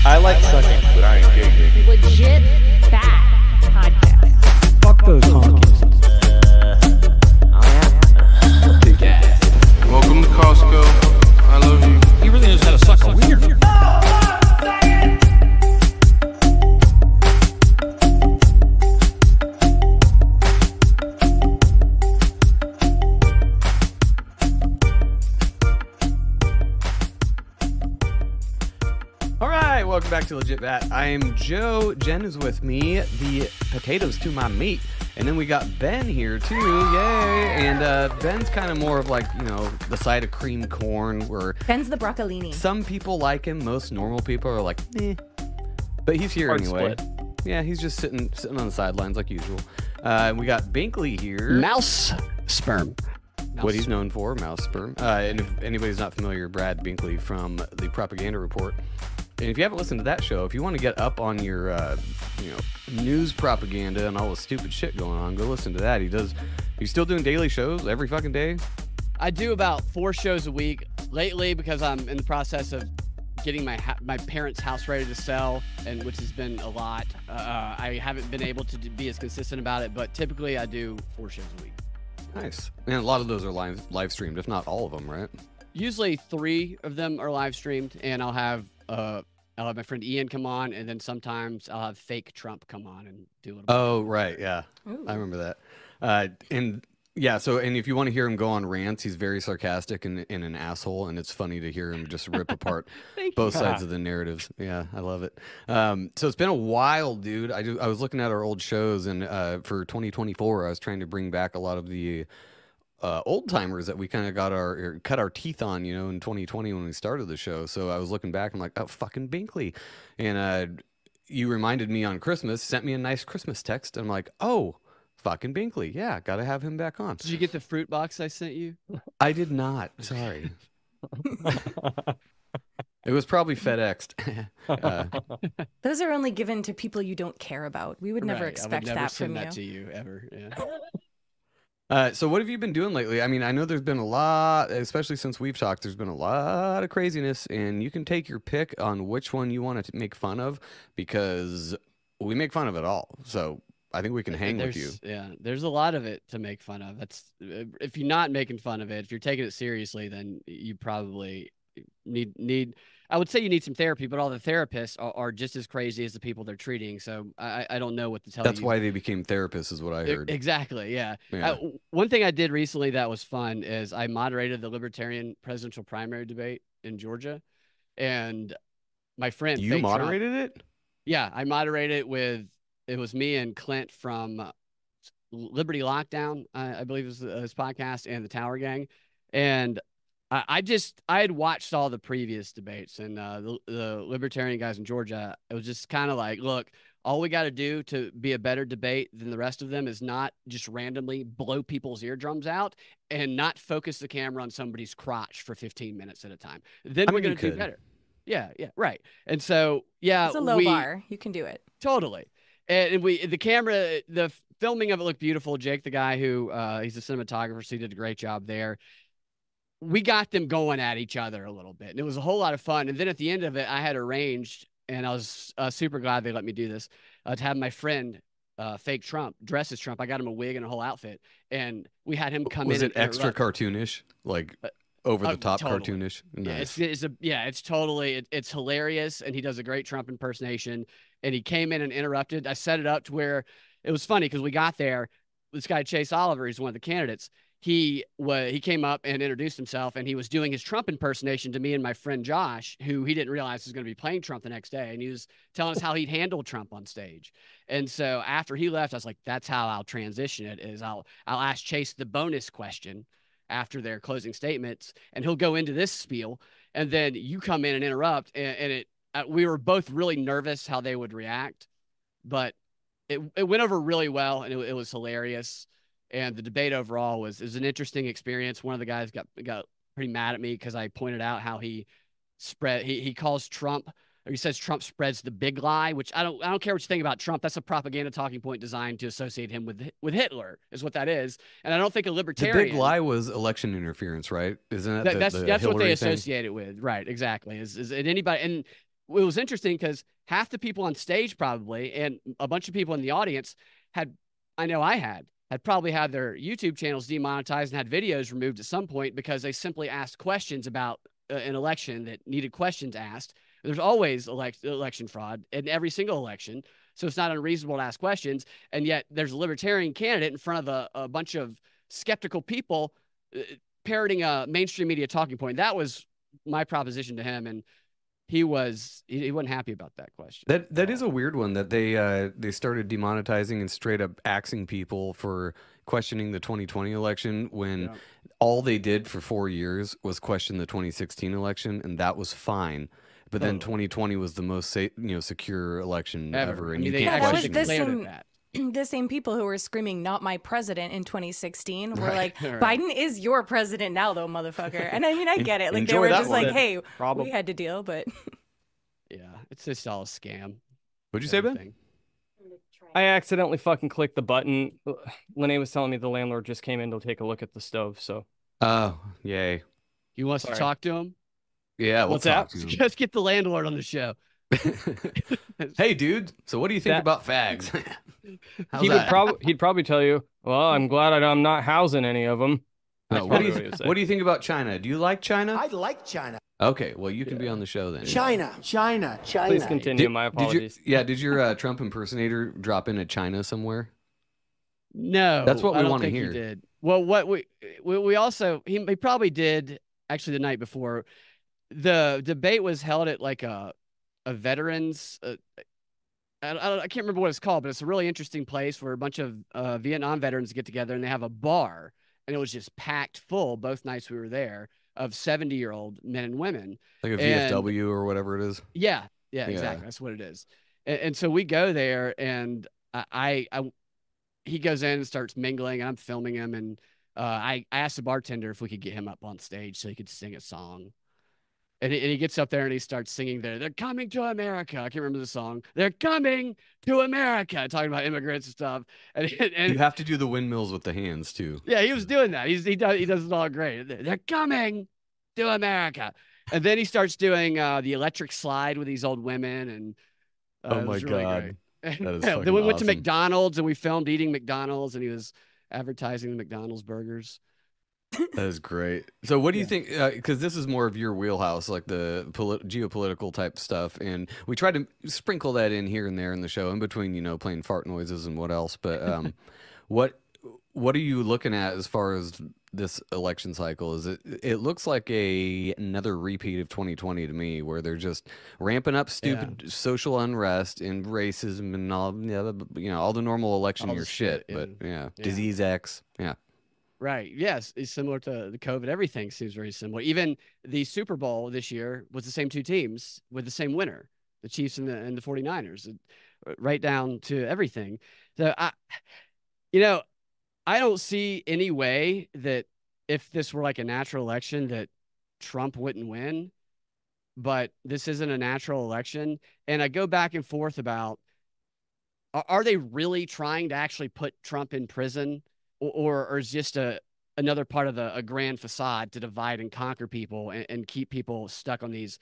I like sucking, but I ain't gay. Legit bad podcast. Fuck those honkies. Big ass. Welcome to Costco. I love you. He really knows how to suck a wiener. Welcome back to Legit Bat. I am Joe. Jen is with me. The potatoes to my meat. And then we got Ben here too. Yay. And Ben's kind of more of like, you know, the side of cream corn where Ben's the broccolini. some people like him. Most normal people are like, eh. But he's here Hard anyway. split. Yeah, he's just sitting on the sidelines like usual. We got Binkley here. Mouse sperm. What he's known for, mouse sperm. And if anybody's not familiar, Brad Binkley from the Propaganda Report. And if you haven't listened to that show, if you want to get up on your, news propaganda and all the stupid shit going on, go listen to that. He's still doing daily shows every fucking day. I do about 4 shows a week lately because I'm in the process of getting my parents' house ready to sell, and which has been a lot. I haven't been able to be as consistent about it, but typically I do 4 shows a week. Nice. And a lot of those are live streamed, if not all of them, right? Usually 3 of them are live streamed, and I'll have my friend Ian come on, and then sometimes I'll have fake Trump come on and do a little. Oh, right. Yeah. Ooh. I remember that. And if you want to hear him go on rants, he's very sarcastic and an asshole, and it's funny to hear him just rip apart both sides of the narratives. Yeah, I love it. So it's been a while, dude. I was looking at our old shows, and for 2024, I was trying to bring back a lot of the old timers that we kind of cut our teeth on, you know, in 2020 when we started the show. So I was looking back, I'm like, oh, fucking Binkley. And you reminded me on Christmas, sent me a nice Christmas text. And I'm like, oh, fucking Binkley. Yeah, got to have him back on. Did you get the fruit box I sent you? I did not. Sorry. It was probably FedExed. Those are only given to people you don't care about. We would never Right, expect I would never that from send you. that to you ever. Yeah. So what have you been doing lately? I mean, I know there's been a lot, especially since we've talked, there's been a lot of craziness, and you can take your pick on which one you want to make fun of, because we make fun of it all. So I think we can hang with you. Yeah, there's a lot of it to make fun of. That's if you're not making fun of it, if you're taking it seriously, then you probably need. I would say you need some therapy, but all the therapists are just as crazy as the people they're treating. So I don't know what to tell you. That's why they became therapists, is what I heard. Exactly. Yeah. Yeah. One thing I did recently that was fun is I moderated the Libertarian presidential primary debate in Georgia, and my friend You Fake Trump- moderated it? Yeah, I moderated it was me and Clint from Liberty Lockdown, I believe was his podcast, and the Tower Gang. And I had watched all the previous debates, and the Libertarian guys in Georgia, it was just kind of like, look, all we got to do to be a better debate than the rest of them is not just randomly blow people's eardrums out and not focus the camera on somebody's crotch for 15 minutes at a time. Then I we're mean, going you to do could. better. Yeah, right. And so, yeah. It's a low bar. You can do it. Totally. And the filming of it looked beautiful. Jake, the guy who he's a cinematographer, so he did a great job there. We got them going at each other a little bit, and it was a whole lot of fun. And then at the end of it, I had arranged, and I was super glad they let me do this, to have my friend Fake Trump dress as Trump. I got him a wig and a whole outfit, and we had him come in. Was it and extra interrupt. cartoonish? Like over the top totally. cartoonish? Nice. It's totally it's hilarious, and he does a great Trump impersonation. And he came in and interrupted. I set it up to where it was funny because we got there. This guy Chase Oliver, he's one of the candidates. He came up and introduced himself, and he was doing his Trump impersonation to me and my friend Josh, who he didn't realize was going to be playing Trump the next day. And he was telling us how he'd handle Trump on stage. And so after he left, I was like, that's how I'll transition it, is I'll ask Chase the bonus question after their closing statements, and he'll go into this spiel, and then you come in and interrupt, and we were both really nervous how they would react, but it went over really well, and it was hilarious. And the debate overall was an interesting experience. One of the guys got pretty mad at me because I pointed out how he calls Trump, or he says Trump spreads the big lie, which I don't care what you think about Trump. That's a propaganda talking point designed to associate him with Hitler, is what that is. And I don't think a The libertarian. big lie was election interference, right? Isn't that That's the what they Hillary thing? associate it with, right? Exactly. Is anybody, and was interesting because half the people on stage probably and a bunch of people in the audience had probably had their YouTube channels demonetized and had videos removed at some point because they simply asked questions about an election that needed questions asked. There's always election fraud in every single election. So it's not unreasonable to ask questions. And yet there's a libertarian candidate in front of a bunch of skeptical people parroting a mainstream media talking point. That was my proposition to him. And he wasn't happy about that question. That is a weird one that they started demonetizing and straight up axing people for questioning the 2020 election when all they did for 4 years was question the 2016 election, and that was fine. But then 2020 was the most secure election ever. And they actually declared that. The same people who were screaming "Not my president" in 2016 were like, "Biden is your president now, though, motherfucker." And I mean, I get it. Like they were just like, "Hey, we had to deal," but yeah, it's just all a scam. What'd you say, Ben? I accidentally fucking clicked the button. Lene was telling me the landlord just came in to take a look at the stove. So, oh, yay! He wants to talk to him. Yeah, what's that? Just get the landlord on the show. Hey, dude. So, what do you think about fags? He'd probably tell you, "Well, I'm glad I'm not housing any of them." What do you think about China? Do you like China? I like China. Okay, well, you can be on the show then. China. Please continue. My apologies. Did your Trump impersonator drop in at China somewhere? No, that's what we want to hear. He did. Well, what we also he probably did actually the night before. The debate was held at like a veterans. I can't remember what it's called, but it's a really interesting place where a bunch of Vietnam veterans get together and they have a bar, and it was just packed full both nights we were there of 70-year-old men and women, like a VFW or whatever it is. Yeah, exactly. That's what it is. And so we go there, and he goes in and starts mingling, and I'm filming him, and I asked the bartender if we could get him up on stage so he could sing a song. And he gets up there and he starts singing there. They're coming to America. I can't remember the song. They're coming to America. Talking about immigrants and stuff. And you have to do the windmills with the hands too. Yeah, he was doing that. He does it all great. They're coming to America. And then he starts doing the electric slide with these old women. And oh my God. Really that is then we went to awesome. McDonald's and we filmed eating McDonald's, and he was advertising the McDonald's burgers. That is great. So what do you think, because this is more of your wheelhouse, like the geopolitical type stuff, and we try to sprinkle that in here and there in the show in between, playing fart noises and what else, but what are you looking at as far as this election cycle? Is it looks like another repeat of 2020 to me, where they're just ramping up stupid social unrest and racism and all the normal election year shit, but Disease X, Right. Yes. It's similar to the COVID. Everything seems very similar. Even the Super Bowl this year was the same two teams with the same winner, the Chiefs and the 49ers, right down to everything. So I don't see any way that if this were like a natural election that Trump wouldn't win, but this isn't a natural election. And I go back and forth about, are they really trying to actually put Trump in prison? Or is just another part of a grand facade to divide and conquer people and keep people stuck on these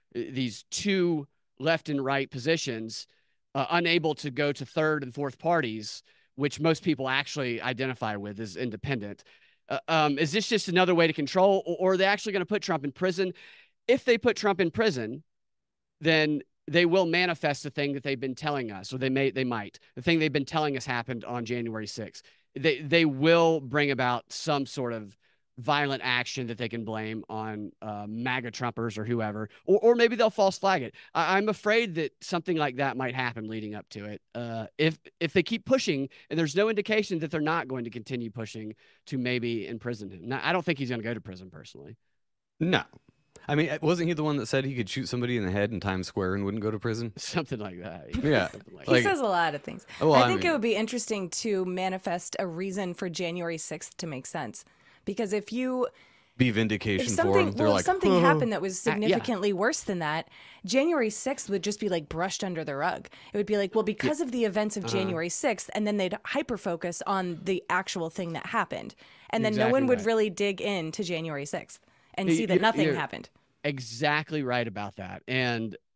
two left and right positions, unable to go to third and fourth parties, which most people actually identify with as independent. Is this just another way to control, or are they actually going to put Trump in prison? If they put Trump in prison, then they will manifest the thing that they've been telling us, or they might. The thing they've been telling us happened on January 6th. They will bring about some sort of violent action that they can blame on MAGA Trumpers or whoever, or maybe they'll false flag it. I'm afraid that something like that might happen leading up to it. If they keep pushing, and there's no indication that they're not going to continue pushing to maybe imprison him. Now, I don't think he's going to go to prison personally. No. I mean, wasn't he the one that said he could shoot somebody in the head in Times Square and wouldn't go to prison? Something like that. Yeah. He says a lot of things. Well, I think it would be interesting to manifest a reason for January 6th to make sense. Because if you... Be vindication for him. If something happened that was significantly worse than that, January 6th would just be like brushed under the rug. It would be like, well, because of the events of January 6th, and then they'd hyper-focus on the actual thing that happened. And then no one would really dig into January 6th and see that nothing happened. Exactly right about that. And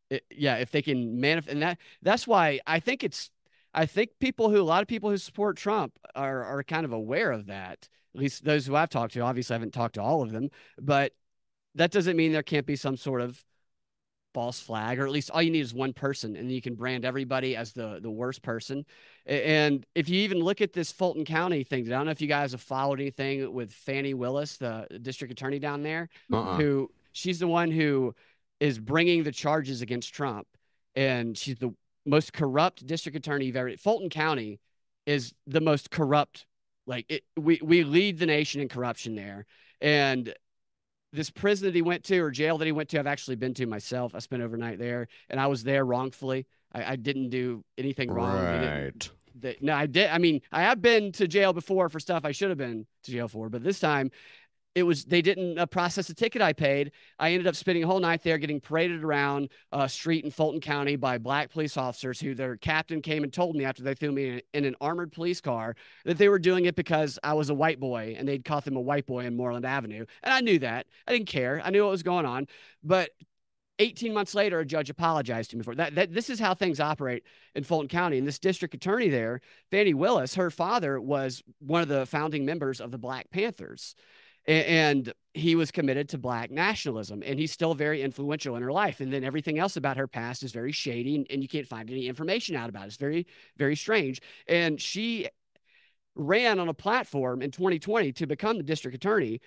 if they can manifest, and that's why I think a lot of people who support Trump are kind of aware of that. At least those who I've talked to. Obviously, I haven't talked to all of them, but that doesn't mean there can't be some sort of false flag, or at least all you need is one person, and you can brand everybody as the worst person. And if you even look at this Fulton County thing, I don't know if you guys have followed anything with Fani Willis, the district attorney down there, who she's the one who is bringing the charges against Trump, and she's the most corrupt district attorney you've ever. Fulton County is the most corrupt. We lead the nation in corruption there, and this prison that he went to, or jail that he went to, I've actually been to myself. I spent overnight there, and I was there wrongfully. I didn't do anything wrong. Right. No, I did. I mean, I have been to jail before for stuff I should have been to jail for, but this time they didn't process the ticket I paid. I ended up spending a whole night there getting paraded around a street in Fulton County by black police officers who their captain came and told me after they threw me in an armored police car that they were doing it because I was a white boy and they'd caught them a white boy in Moreland Avenue. And I knew that. I didn't care. I knew what was going on. But 18 months later, a judge apologized to me for that. This is how things operate in Fulton County. And this district attorney there, Fani Willis, her father was one of the founding members of the Black Panthers. And he was committed to black nationalism, and he's still very influential in her life. And then everything else about her past is very shady, and you can't find any information out about it. It's very, very strange. And she ran on a platform in 2020 to become the district attorney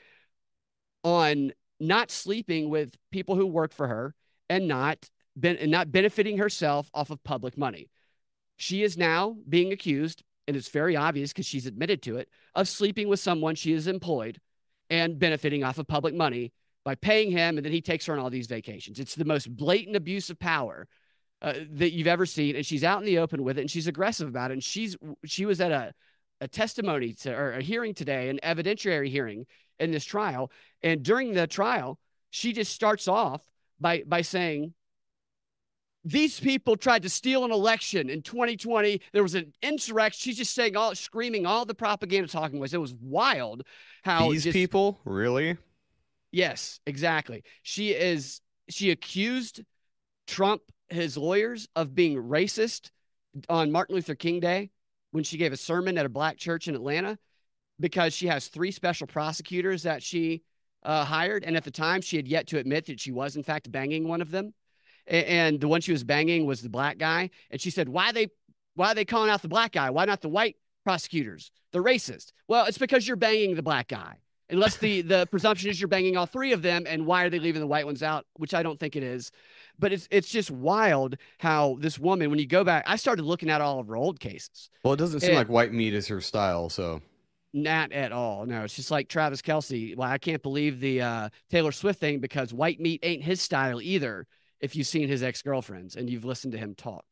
on not sleeping with people who work for her and not benefiting herself off of public money. She is now being accused, and it's very obvious because she's admitted to it, of sleeping with someone she has employed and benefiting off of public money by paying him, and then he takes her on all these vacations. It's the most blatant abuse of power that you've ever seen, and she's out in the open with it, and she's aggressive about it. And she was at a testimony or a hearing today, an evidentiary hearing in this trial, and during the trial, she just starts off by saying, these people tried to steal an election in 2020. There was an insurrection. She's just saying screaming all the propaganda talking was. It was wild how these people really. Yes, exactly. She accused Trump, his lawyers, of being racist on Martin Luther King Day when she gave a sermon at a black church in Atlanta, because she has 3 special prosecutors that she hired. And at the time, she had yet to admit that she was in fact banging one of them. And the one she was banging was the black guy. And she said, why are they calling out the black guy? Why not the white prosecutors? They're racist. Well, it's because you're banging the black guy. Unless the presumption is you're banging all 3 of them. And why are they leaving the white ones out? Which I don't think it is. But it's just wild how this woman, when you go back, I started looking at all of her old cases. Well, it doesn't seem like white meat is her style, so. Not at all. No, it's just like Travis Kelce. Well, I can't believe the Taylor Swift thing, because white meat ain't his style either. If you've seen his ex-girlfriends and you've listened to him talk.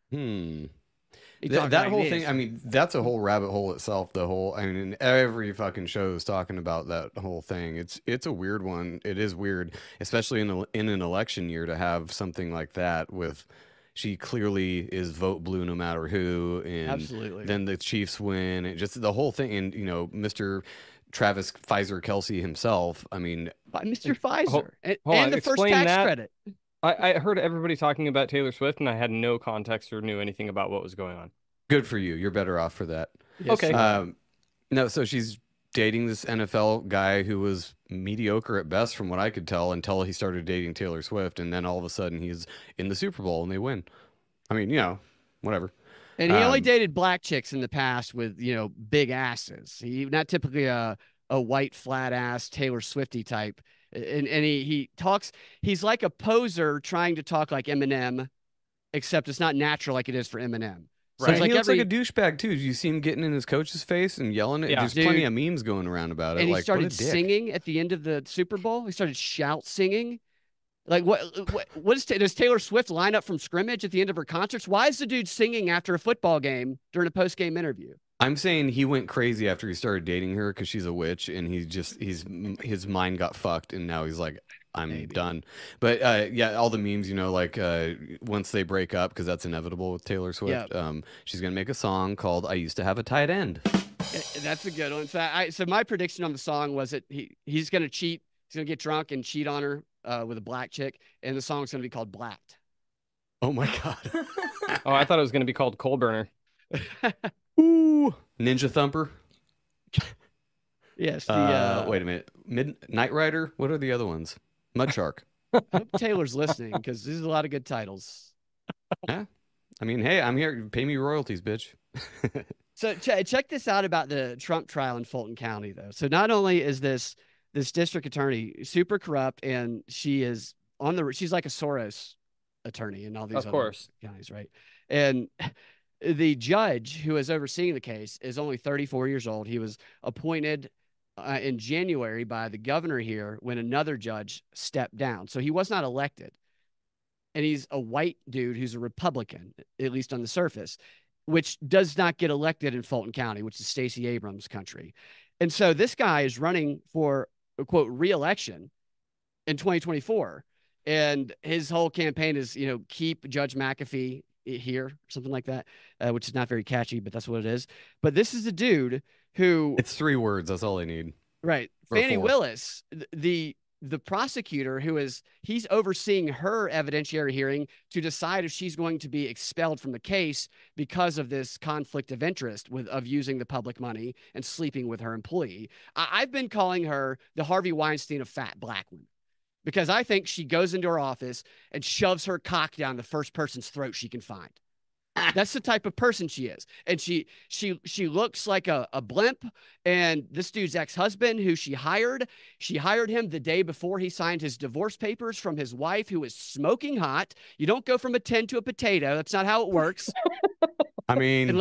That whole thing, I mean, that's a whole rabbit hole itself. Every fucking show is talking about that whole thing. It's a weird one. It is weird, especially in an election year, to have something like that with, she clearly is vote blue no matter who. And absolutely. Then the Chiefs win. And just the whole thing. And, Mr. Travis Pfizer Kelce himself. I mean, Mr. Pfizer and the first tax credit. I heard everybody talking about Taylor Swift, and I had no context or knew anything about what was going on. Good for you. You're better off for that. Yes, okay. No, so she's dating this NFL guy who was mediocre at best, from what I could tell, until he started dating Taylor Swift, and then all of a sudden he's in the Super Bowl and they win. I mean, whatever. And he only dated black chicks in the past with, big asses. He's not typically a white flat ass Taylor Swifty type. And he talks, he's like a poser trying to talk like Eminem, except it's not natural like it is for Eminem. So right. He looks like a douchebag too. Did you see him getting in his coach's face and yelling? Yeah. There's plenty of memes going around about it. And he started singing at the end of the Super Bowl. He started shout singing. Like does Taylor Swift line up from scrimmage at the end of her concerts? Why is the dude singing after a football game during a post-game interview? I'm saying he went crazy after he started dating her because she's a witch, and his mind got fucked, and now he's like, I'm done. But all the memes, once they break up, because that's inevitable with Taylor Swift, she's gonna make a song called "I Used to Have a Tight End." That's a good one. So my prediction on the song was that he's gonna cheat. He's gonna get drunk and cheat on her with a black chick, and the song's gonna be called "Blacked." Oh my God. Oh, I thought it was going to be called Coal Burner. Ooh. Ninja Thumper. Yes. The Wait a minute. Knight Rider. What are the other ones? Mud Shark. I hope Taylor's listening because there's a lot of good titles. Yeah. I mean, hey, I'm here. Pay me royalties, bitch. So check this out about the Trump trial in Fulton County, though. So not only is this district attorney super corrupt, and she's like a Soros attorney in all these other counties, right? And the judge who is overseeing the case is only 34 years old. He was appointed in January by the governor here when another judge stepped down. So he was not elected. And he's a white dude who's a Republican, at least on the surface, which does not get elected in Fulton County, which is Stacey Abrams' country. And so this guy is running for, quote, re-election in 2024. And his whole campaign is, keep Judge McAfee here, something like that, which is not very catchy, but that's what it is. But this is a dude who... It's 3 words. That's all I need. Right. Fannie Willis, the prosecutor he's overseeing her evidentiary hearing to decide if she's going to be expelled from the case because of this conflict of interest of using the public money and sleeping with her employee. I've been calling her the Harvey Weinstein of fat black women because I think she goes into her office and shoves her cock down the first person's throat she can find. That's the type of person she is. And she looks like a blimp. And this dude's ex-husband who she hired him the day before he signed his divorce papers from his wife who was smoking hot. You don't go from a 10 to a potato. That's not how it works. I mean,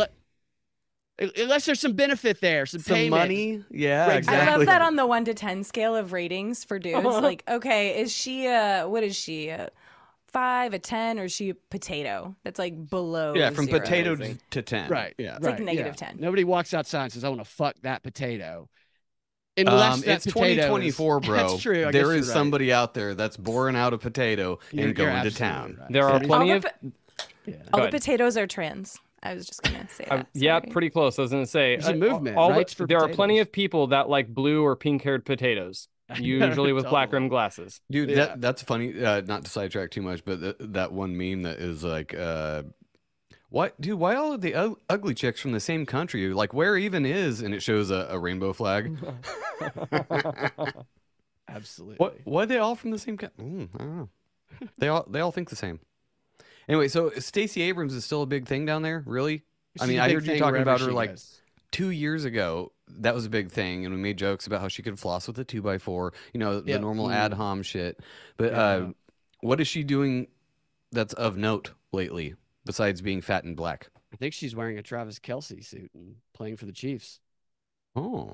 unless there's some benefit there, some payment. Money. Yeah, Right, exactly. I love that on the 1 to 10 scale of ratings for dudes. Like, okay, is she what is she? A 5, a 10, or is she a potato? That's like below. Yeah, from 0. potato to 10. Right. Yeah. It's like negative 10. Nobody walks outside and says, I want to fuck that potato. Unless that it's potato 2024, bro. That's true. I guess There is you're right. somebody out there that's boring out a potato You're and going to absolutely town. right. There are plenty of... All the ahead. potatoes are trans. I was just gonna say that. Yeah, Sorry. pretty close. I was gonna say There's a movement, all rights for there are potatoes. plenty of people that like blue or pink-haired potatoes, usually with black rim glasses. Dude, Yeah. that's funny. Not to sidetrack too much, but that one meme that is like, why all of the ugly chicks from the same country? Like, where even is? And it shows a rainbow flag. Absolutely. Why are they all from the same country? I don't know. They all think the same. Anyway, so Stacey Abrams is still a big thing down there, really? She's I mean, a I big heard you thing talking wherever about her she like goes. 2 years ago. That was a big thing, and we made jokes about how she could floss with a 2x4, the Yeah. normal ad hom shit. But what is she doing that's of note lately, besides being fat and black? I think she's wearing a Travis Kelce suit and playing for the Chiefs. Oh,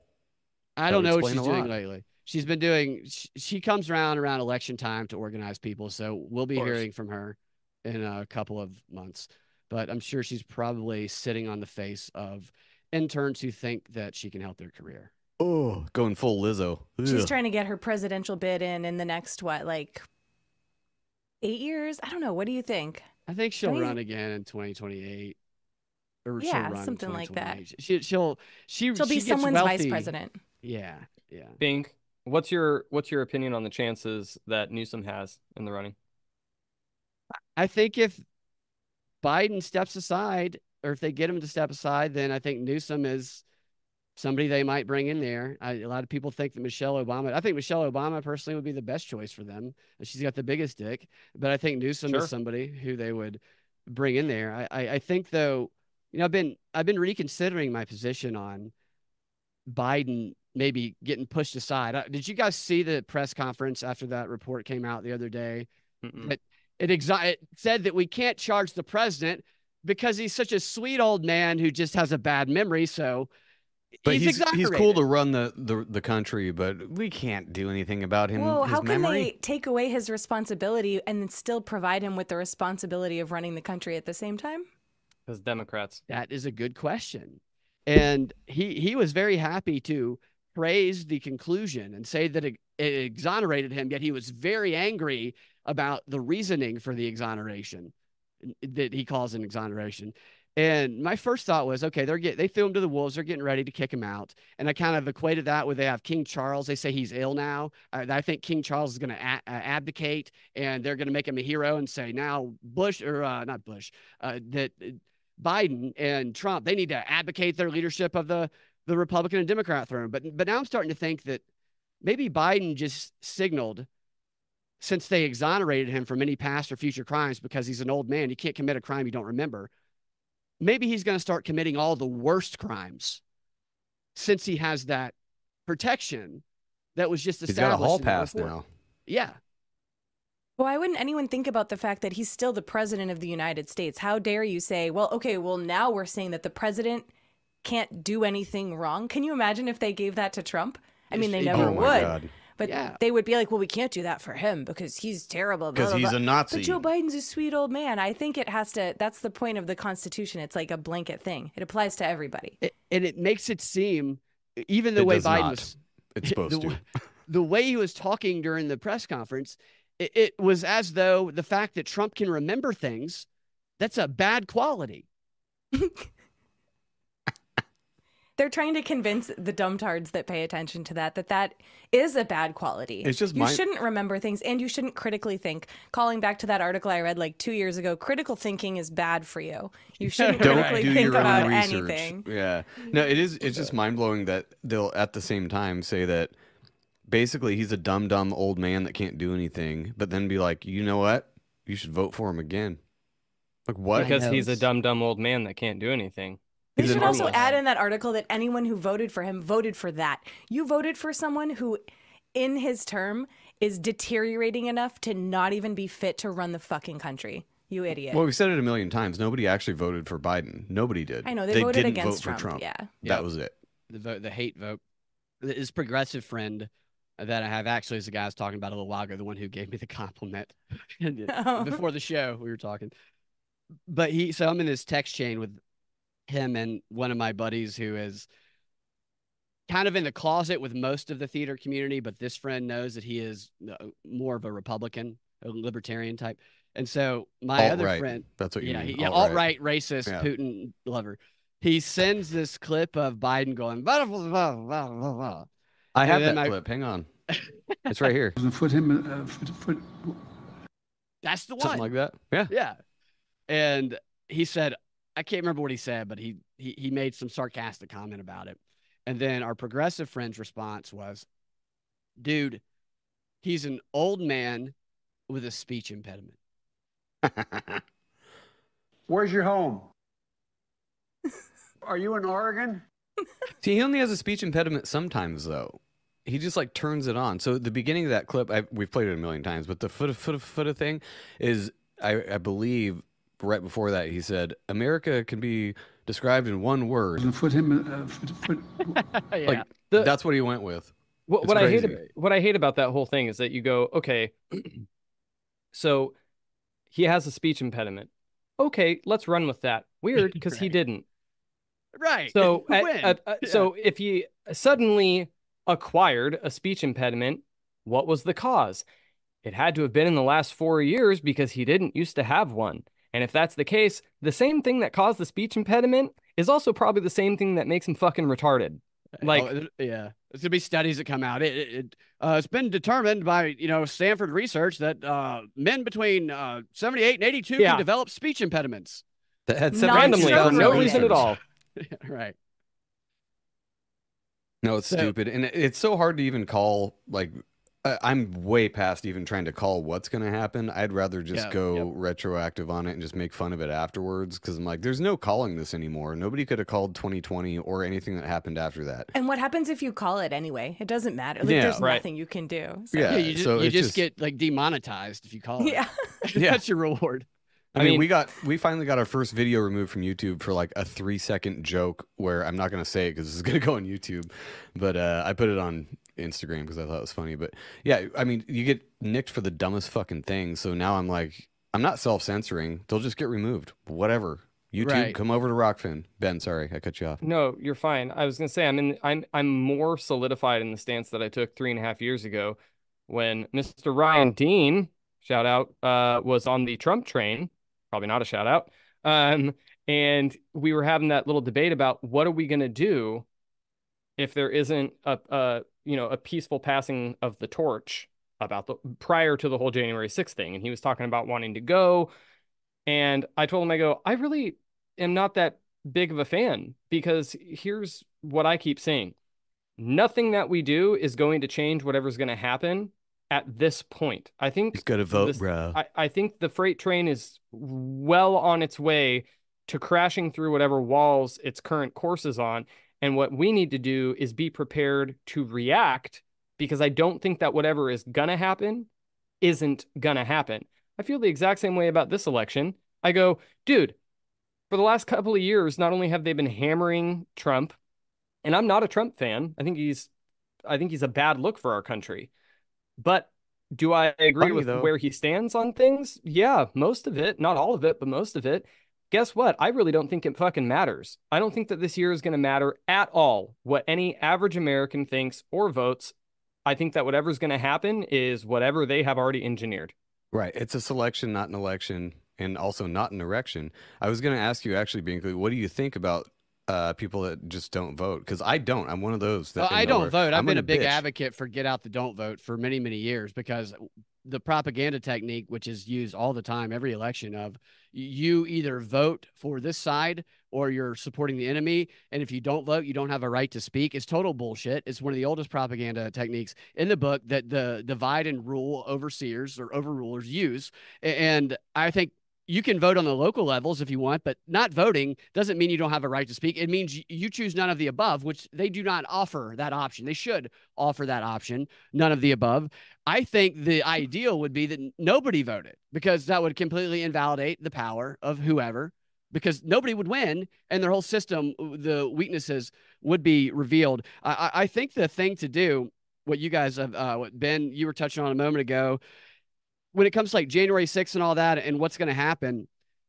I That don't would know what explain she's a doing lot. lately. She's been doing, she comes around election time to organize people. So we'll be course. hearing from her in a couple of months. But I'm sure she's probably sitting on the face of interns who think that she can help their career. oh, going full Lizzo. She's Ugh. trying to get her presidential bid in the next 8 years? I don't know. What do you think? I think she'll I mean- run again in 2028. Or Yeah, she'll run something in like that. 2028. She'll Be gets someone's vice wealthy. president. Yeah. Pink, what's your opinion on the chances that Newsom has in the running? I think if Biden steps aside, or if they get him to step aside, then I think Newsom is somebody they might bring in there. A lot of people think that Michelle Obama. I think Michelle Obama personally would be the best choice for them. She's got the biggest dick, but I think Newsom Sure. is somebody who they would bring in there. I think though, I've been reconsidering my position on Biden maybe getting pushed aside. Did you guys see the press conference after that report came out the other day? Mm-mm. It said that we can't charge the president because he's such a sweet old man who just has a bad memory. So But he's cool exonerated. to run the country, but we can't do anything about him. Well, his how can memory. they take away his responsibility and then still provide him with the responsibility of running the country at the same time? As Democrats. That is a good question. And he was very happy to praise the conclusion and say that it exonerated him, yet he was very angry about the reasoning for the exoneration that he calls an exoneration. And my first thought was, okay, they threw him to the wolves. They're getting ready to kick him out. And I kind of equated that with they have King Charles. They say he's ill now. I think King Charles is going to abdicate, and they're going to make him a hero and say now Bush or not Bush, that Biden and Trump, they need to abdicate their leadership of the Republican and Democrat throne. But now I'm starting to think that maybe Biden just signaled, since they exonerated him from any past or future crimes because he's an old man, you can't commit a crime you don't remember. Maybe he's going to start committing all the worst crimes since he has that protection that was just established. He's got a hall pass now. Yeah. Why wouldn't anyone think about the fact that he's still the president of the United States? How dare you say, well, okay, well, now we're saying that the president can't do anything wrong. Can you imagine if they gave that to Trump? I mean, they never would. God. But they would be like, well, we can't do that for him because he's terrible. Because he's a Nazi. But Joe Biden's a sweet old man. I think it has to, that's the point of the Constitution. It's like a blanket thing. It applies to everybody. And it makes it seem, even the way Biden was. It's supposed to. The way he was talking during the press conference, it was as though the fact that Trump can remember things, that's a bad quality. They're trying to convince the dumbtards that pay attention to that is a bad quality. It's just you shouldn't remember things, and you shouldn't critically think. Calling back to that article I read like 2 years ago, critical thinking is bad for you. You shouldn't critically think about anything. Yeah. No, it's just mind-blowing that they'll at the same time say that basically he's a dumb old man that can't do anything, but then be like, you know what? You should vote for him again. Like what? Because he's a dumb old man that can't do anything. They should also add in that article that anyone who voted for him voted for that. You voted for someone who, in his term, is deteriorating enough to not even be fit to run the fucking country. You idiot. Well, we've said it a million times. Nobody actually voted for Biden. Nobody did. I know. They voted didn't against vote for Trump. Yeah. That was it. The hate vote. His progressive friend that I have actually is the guy I was talking about a little while ago, the one who gave me the compliment before the show. We were talking. But so I'm in this text chain with him and one of my buddies who is kind of in the closet with most of the theater community, but this friend knows that he is more of a Republican, a libertarian type. And so my other friend, that's what you mean. Alt-right, racist, Putin lover. He sends this clip of Biden going, blah, blah, blah, blah, blah, blah. I have that clip. Hang on. It's right here. That's the one. Something like that. Yeah. Yeah. And he said, I can't remember what he said, but he made some sarcastic comment about it. And then our progressive friend's response was, dude, he's an old man with a speech impediment. Where's your home? Are you in Oregon? See, he only has a speech impediment sometimes, though. He just like turns it on. So the beginning of that clip, we've played it a million times, but the foot thing is, I believe, right before that, he said, America can be described in one word. Yeah. That's what he went with. What I hate about that whole thing is that you go, okay, so he has a speech impediment. Okay, let's run with that. Weird, because he didn't. Right. So, so if he suddenly acquired a speech impediment, what was the cause? It had to have been in the last 4 years because he didn't used to have one. And if that's the case, the same thing that caused the speech impediment is also probably the same thing that makes him fucking retarded. Like, yeah, there's gonna be studies that come out. It's been determined by Stanford research that men between 78 and 82 can develop speech impediments. That had randomly for no reason at all. Right. No, it's stupid, and it's so hard to even call. Like, I'm way past even trying to call what's going to happen. I'd rather just go retroactive on it and just make fun of it afterwards, because I'm like, there's no calling this anymore. Nobody could have called 2020 or anything that happened after that. And what happens if you call it anyway? It doesn't matter. Like, there's nothing you can do. So. Yeah, you just get like demonetized if you call it. Yeah. That's your reward. I mean, we finally got our first video removed from YouTube for like a 3-second joke where I'm not going to say it because this is going to go on YouTube, but I put it on Instagram because I thought it was funny. But yeah, I mean, you get nicked for the dumbest fucking thing. So now I'm like, I'm not self-censoring. They'll just get removed. Whatever. YouTube, come over to Rockfin. Ben, sorry, I cut you off. No, you're fine. I was gonna say I'm more solidified in the stance that I took 3.5 years ago when Mr. Ryan Dean, shout out, was on the Trump train. Probably not a shout out. And And we were having that little debate about what are we going to do if there isn't a peaceful passing of the torch prior to the whole January 6th thing. And he was talking about wanting to go. And I told him, I really am not that big of a fan, because here's what I keep saying. Nothing that we do is going to change whatever's going to happen at this point. I think He's got to vote, bro. I think the freight train is well on its way to crashing through whatever walls its current course is on. And what we need to do is be prepared to react, because I don't think that whatever is going to happen isn't going to happen. I feel the exact same way about this election. I go, dude, for the last couple of years, not only have they been hammering Trump, and I'm not a Trump fan. I think he's a bad look for our country. But do I agree with where he stands on things? Yeah, most of it, not all of it, but most of it. Guess what? I really don't think it fucking matters. I don't think that this year is going to matter at all what any average American thinks or votes. I think that whatever's going to happen is whatever they have already engineered. Right. It's a selection, not an election, and also not an erection. I was going to ask you, actually, Binkley, what do you think about people that just don't vote? Because I don't. I'm one of those. I don't vote. I've been a big advocate for get out the don't vote for many, many years, because the propaganda technique, which is used all the time, every election, of you either vote for this side or you're supporting the enemy. And if you don't vote, you don't have a right to speak. It's total bullshit. It's one of the oldest propaganda techniques in the book that the divide and rule overseers or overrulers use. And I think you can vote on the local levels if you want, but not voting doesn't mean you don't have a right to speak. It means you choose none of the above, which they do not offer that option. They should offer that option, none of the above. I think the ideal would be that nobody voted, because that would completely invalidate the power of whoever, because nobody would win and their whole system, the weaknesses would be revealed. I think the thing to do, what you guys have, what Ben, you were touching on a moment ago, when it comes to like January 6th and all that and what's going to happen,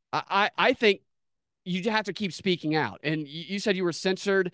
I think you have to keep speaking out. And you said you were censored.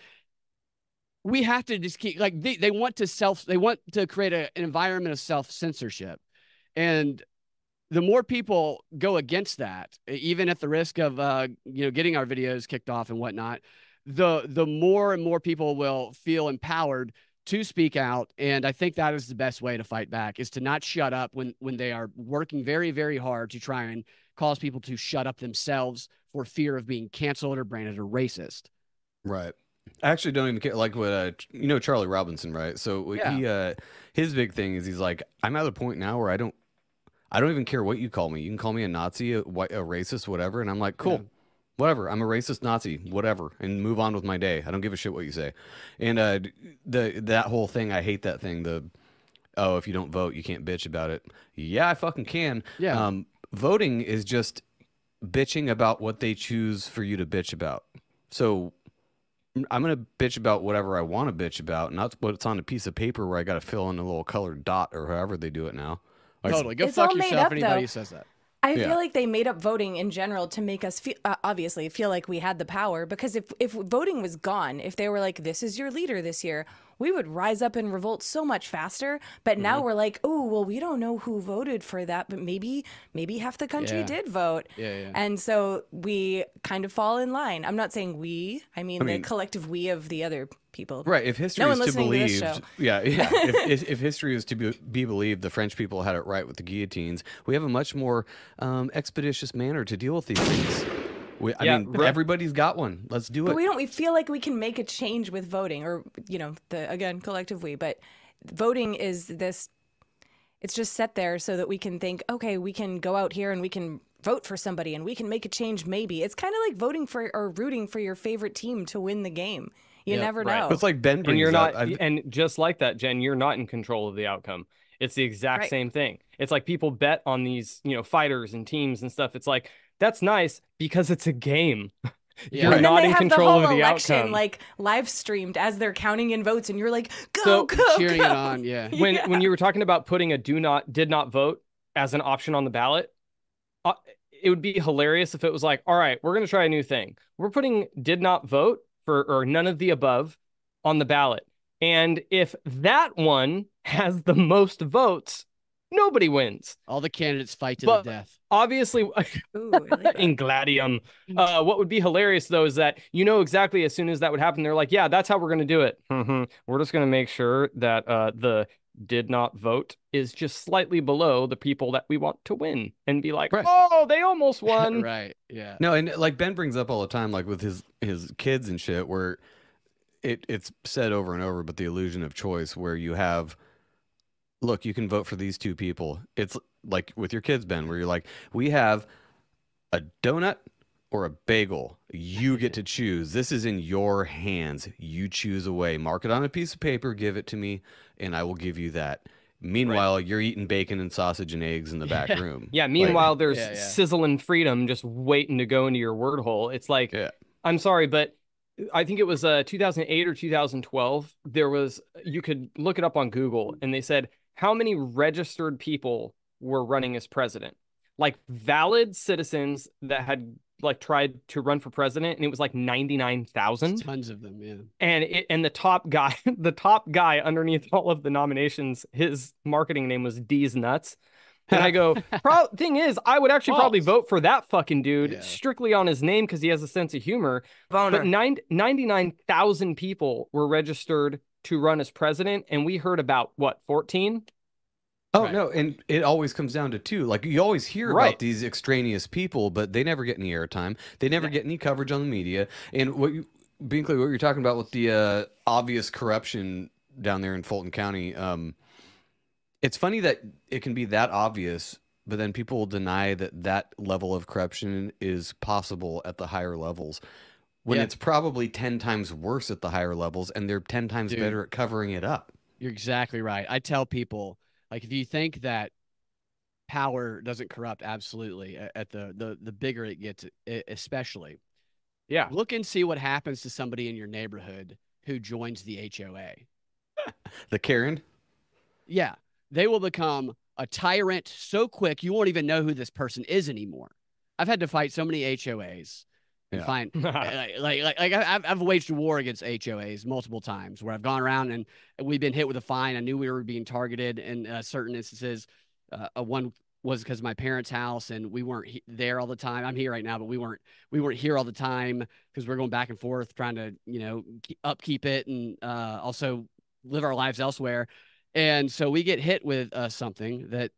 We have to just keep, like, they want to create an environment of self-censorship. And the more people go against that, even at the risk of, getting our videos kicked off and whatnot, the more and more people will feel empowered to speak out. And I think that is the best way to fight back, is to not shut up when they are working very, very hard to try and cause people to shut up themselves for fear of being canceled or branded a racist. Right. I actually don't even care. Like what, Charlie Robinson, right? So he, his big thing is he's like, I'm at a point now where I don't even care what you call me. You can call me a Nazi, a racist, whatever. And I'm like, cool. Yeah. Whatever, I'm a racist Nazi, whatever, and move on with my day. I don't give a shit what you say. And that whole thing, I hate that thing. If you don't vote, you can't bitch about it. Yeah, I fucking can. Yeah. Voting is just bitching about what they choose for you to bitch about. So I'm going to bitch about whatever I want to bitch about, not what's on a piece of paper where I got to fill in a little colored dot or however they do it now. Totally. Go fuck yourself, anybody who says that. I feel like they made up voting in general to make us obviously feel like we had the power, because if voting was gone, if they were like, this is your leader this year, we would rise up and revolt so much faster. But now we're like, oh, well, we don't know who voted for that, but maybe half the country did vote. Yeah. And so we kind of fall in line. I'm not saying we, I mean the collective we of the other people. Right. If history is to believe, if history is to be believed, the French people had it right with the guillotines. We have a much more expeditious manner to deal with these things. Everybody's got one. Let's do it. But we feel like we can make a change with voting, or collective we. But voting is this. It's just set there so that we can think, okay, we can go out here and we can vote for somebody and we can make a change. Maybe it's kind of like voting for or rooting for your favorite team to win the game. You never know. It's like Ben brings and you're up. Not, and just like that, Jen, you're not in control of the outcome. It's the exact same thing. It's like people bet on these, fighters and teams and stuff. It's like, that's nice because it's a game. Yeah. You're not in control of the election, outcome. Like live streamed as they're counting in votes, and you're like, go, go, cheering go. It on. Yeah. When you were talking about putting a did not vote as an option on the ballot, it would be hilarious if it was like, all right, we're going to try a new thing. We're putting did not vote or none of the above on the ballot. And if that one has the most votes, Nobody wins. All the candidates fight to But the death. obviously, Ooh, I like that. in Gladium, what would be hilarious though is that exactly as soon as that would happen, they're like, "Yeah, that's how we're going to do it. We're just going to make sure that the did not vote is just slightly below the people that we want to win," and be like, Right. "Oh, they almost won." Right. Yeah. No, and like Ben brings up all the time, like with his kids and shit, where it's said over and over, but the illusion of choice, where you have, look, you can vote for these two people. It's like with your kids, Ben, where you're like, we have a donut or a bagel. You get to choose. This is in your hands. You choose away. Mark it on a piece of paper, give it to me, and I will give you that. Meanwhile, you're eating bacon and sausage and eggs in the back room. Yeah, meanwhile, Like, there's sizzling freedom just waiting to go into your word hole. It's like, yeah. I'm sorry, but I think it was 2008 or 2012. You could look it up on Google, and they said how many registered people were running as president, like valid citizens that had like tried to run for president, and it was like 99,000. Tons of them, yeah. And the top guy underneath all of the nominations, his marketing name was D's Nuts. And I go, thing is, I would actually probably vote for that fucking dude strictly on his name because he has a sense of humor. But 99,000 people were registered to run as president, and we heard about what, 14? Oh, no, and it always comes down to two. Like, you always hear about these extraneous people, but they never get any airtime. They never get any coverage on the media. And being clear, what you're talking about with the obvious corruption down there in Fulton County, it's funny that it can be that obvious, but then people deny that level of corruption is possible at the higher levels, when it's probably 10 times worse at the higher levels, and they're 10 times better at covering it up. You're exactly right. I tell people, like, if you think that power doesn't corrupt, absolutely, at the bigger it gets, especially. Yeah. Look and see what happens to somebody in your neighborhood who joins the HOA. The Karen? Yeah. They will become a tyrant so quick you won't even know who this person is anymore. I've had to fight so many HOAs. And find I've waged a war against HOAs multiple times where I've gone around and we've been hit with a fine. I knew we were being targeted in certain instances. One was because of my parents' house and we weren't there all the time. I'm here right now, but we weren't here all the time because we're going back and forth trying to, upkeep it and also live our lives elsewhere. And so we get hit with something that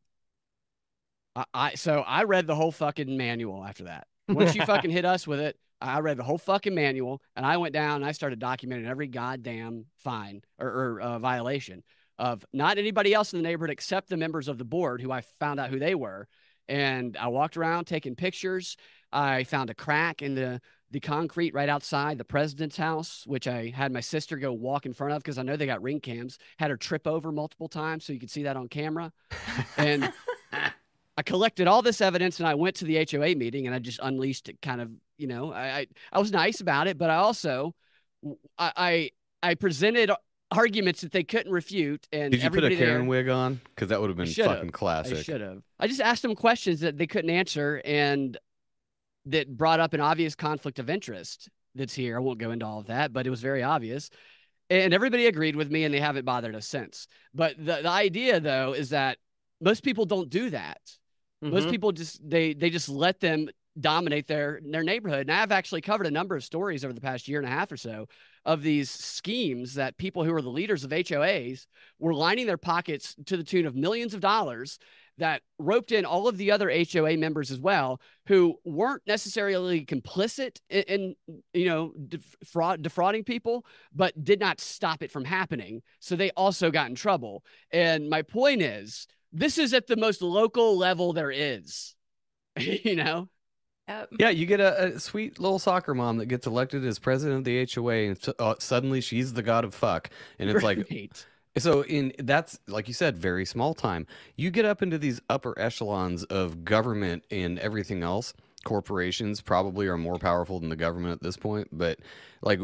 I read the whole fucking manual after that. Once you fucking hit us with it, I read the whole fucking manual and I went down and I started documenting every goddamn fine or violation of not anybody else in the neighborhood except the members of the board who I found out who they were. And I walked around taking pictures. I found a crack in the concrete right outside the president's house, which I had my sister go walk in front of because I know they got ring cams, had her trip over multiple times so you could see that on camera. And I collected all this evidence and I went to the HOA meeting and I just unleashed it kind of, I was nice about it, but I also, I presented arguments that they couldn't refute. And did you put a Karen wig on? Because that would have been fucking classic. I should have. I just asked them questions that they couldn't answer and that brought up an obvious conflict of interest that's here. I won't go into all of that, but it was very obvious. And everybody agreed with me and they haven't bothered us since. But the idea, though, is that most people don't do that. Mm-hmm. Most people just they just let them dominate their neighborhood. And I've actually covered a number of stories over the past year and a half or so of these schemes that people who are the leaders of HOAs were lining their pockets to the tune of millions of dollars that roped in all of the other HOA members as well, who weren't necessarily complicit in defrauding people, but did not stop it from happening. So they also got in trouble. And my point is, this is at the most local level there is, Yep. Yeah, you get a sweet little soccer mom that gets elected as president of the HOA, and suddenly she's the god of fuck. And it's like, so that's, like you said, very small time. You get up into these upper echelons of government and everything else. Corporations probably are more powerful than the government at this point. But like,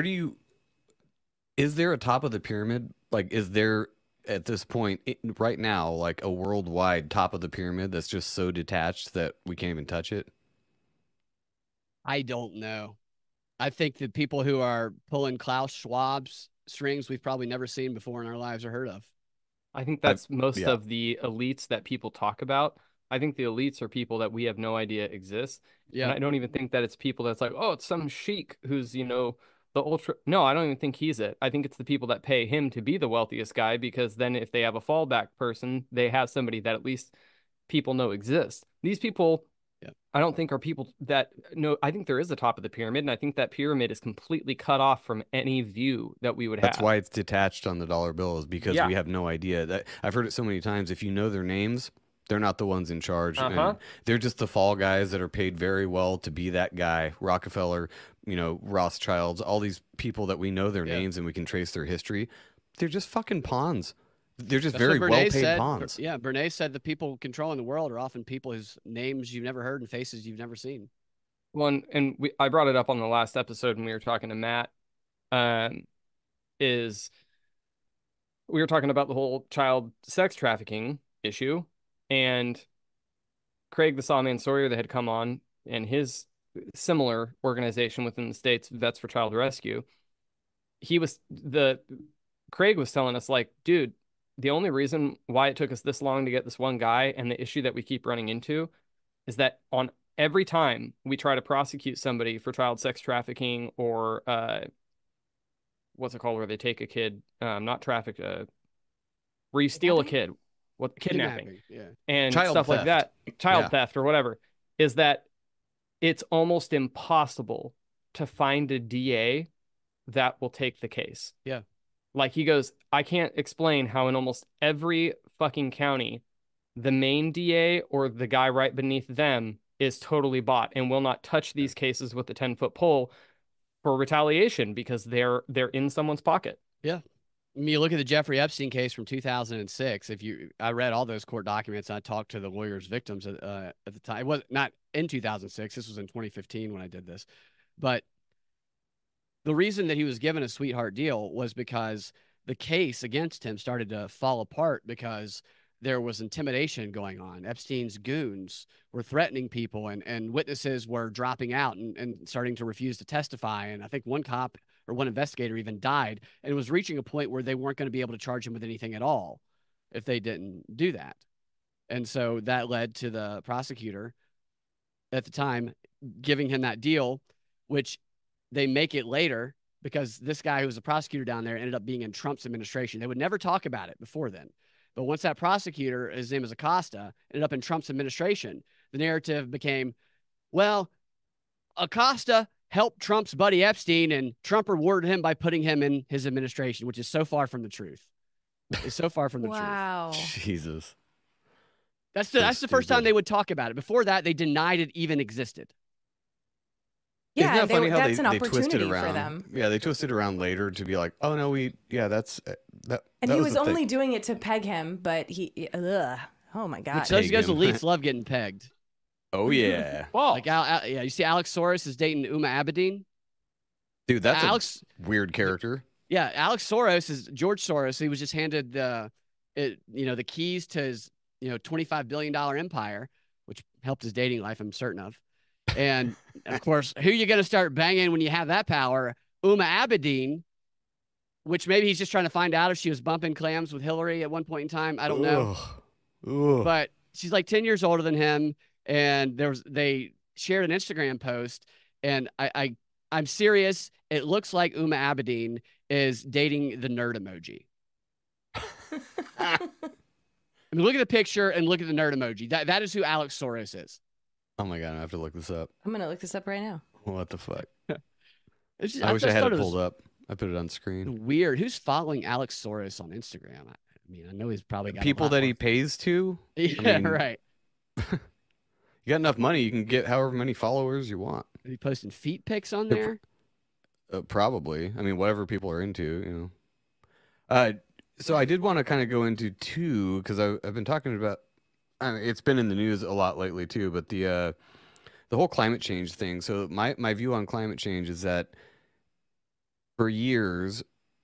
is there a top of the pyramid? Like, is there at this point right now, like a worldwide top of the pyramid that's just so detached that we can't even touch it? I don't know. I think the people who are pulling Klaus Schwab's strings we've probably never seen before in our lives or heard of. I think that's most yeah. of the elites that people talk about. I think the elites are people that we have no idea exist. Yeah. And I don't even think that it's people that's like, oh, it's some sheik who's, you know, the ultra. No, I don't even think he's it. I think it's the people that pay him to be the wealthiest guy, because then if they have a fallback person, they have somebody that at least people know exists. These people, I don't think are people that know. I think there is a top of the pyramid, and I think that pyramid is completely cut off from any view that we would have. That's why it's detached on the dollar bills, because we have no idea. That I've heard it so many times. If you know their names, they're not the ones in charge. And they're just the fall guys that are paid very well to be that guy. Rockefeller, you know, Rothschilds, all these people that we know their names and we can trace their history. They're just fucking pawns. They're just very well-paid pawns. Yeah, Bernays said the people controlling the world are often people whose names you've never heard and faces you've never seen. One, and I brought it up on the last episode when we were talking to Matt. Is we were talking about the whole child sex trafficking issue, and Craig the Sawman Sawyer that had come on, and his similar organization within the States, Vets for Child Rescue. Craig was telling us, like, dude, the only reason why it took us this long to get this one guy, and the issue that we keep running into, is that on every time we try to prosecute somebody for child sex trafficking or what's it called, where they take a kid, not traffic, where you steal a kid, kidnapping, and child stuff theft. like that, child theft or whatever, is that it's almost impossible to find a DA that will take the case. Yeah. Like, he goes, I can't explain how in almost every fucking county, the main DA or the guy right beneath them is totally bought and will not touch these cases with a 10-foot pole for retaliation, because they're in someone's pocket. Yeah. I mean, you look at the Jeffrey Epstein case from 2006. I read all those court documents. I talked to the lawyers' victims at the time. It was not in 2006. This was in 2015 when I did this. But the reason that he was given a sweetheart deal was because the case against him started to fall apart because there was intimidation going on. Epstein's goons were threatening people, and witnesses were dropping out and starting to refuse to testify. And I think one cop or one investigator even died, and it was reaching a point where they weren't going to be able to charge him with anything at all if they didn't do that. And so that led to the prosecutor at the time giving him that deal, which they make it later, because this guy who was a prosecutor down there ended up being in Trump's administration. They would never talk about it before then. But once that prosecutor, his name is Acosta, ended up in Trump's administration, the narrative became, well, Acosta helped Trump's buddy Epstein, and Trump rewarded him by putting him in his administration, which is so far from the truth. It's so far from the Wow. truth. Jesus. That's the first time they would talk about it. Before that, they denied it even existed. Yeah, Isn't that funny how that's an they twist it opportunity around? for them. Yeah, they twist it around later to be like, oh no, that's that. And that he was was the only thing. doing it to peg him, but oh my God. Which those Peg him. elites love getting pegged. Oh yeah, Like, yeah, you see Alex Soros is dating Uma Abedin. dude, that's Alex, a weird character. yeah, Alex Soros is George Soros. He was just handed the keys to his $25 billion empire, which helped his dating life, I'm certain of. And of course, who you going to start banging when you have that power? Uma Abedin, which maybe he's just trying to find out if she was bumping clams with Hillary at one point in time. I don't know. Ugh. But she's like 10 years older than him. And they shared an Instagram post, and I'm serious. It looks like Uma Abedin is dating the nerd emoji. I mean, look at the picture and look at the nerd emoji. That is who Alex Soros is. Oh my god, I have to look this up. I'm going to look this up right now. What the fuck? Just, I wish I just had thought it was pulled up. I put it on screen. Weird. Who's following Alex Soros on Instagram? I mean, I know he's probably got People that he pays to. Yeah, I mean, right. You got enough money, you can get however many followers you want. Are you posting feet pics on there? Probably. I mean, whatever people are into, So I did want to kind of go into two, because I've been talking about. It's been in the news a lot lately too, but the whole climate change thing. So my view on climate change is that for years,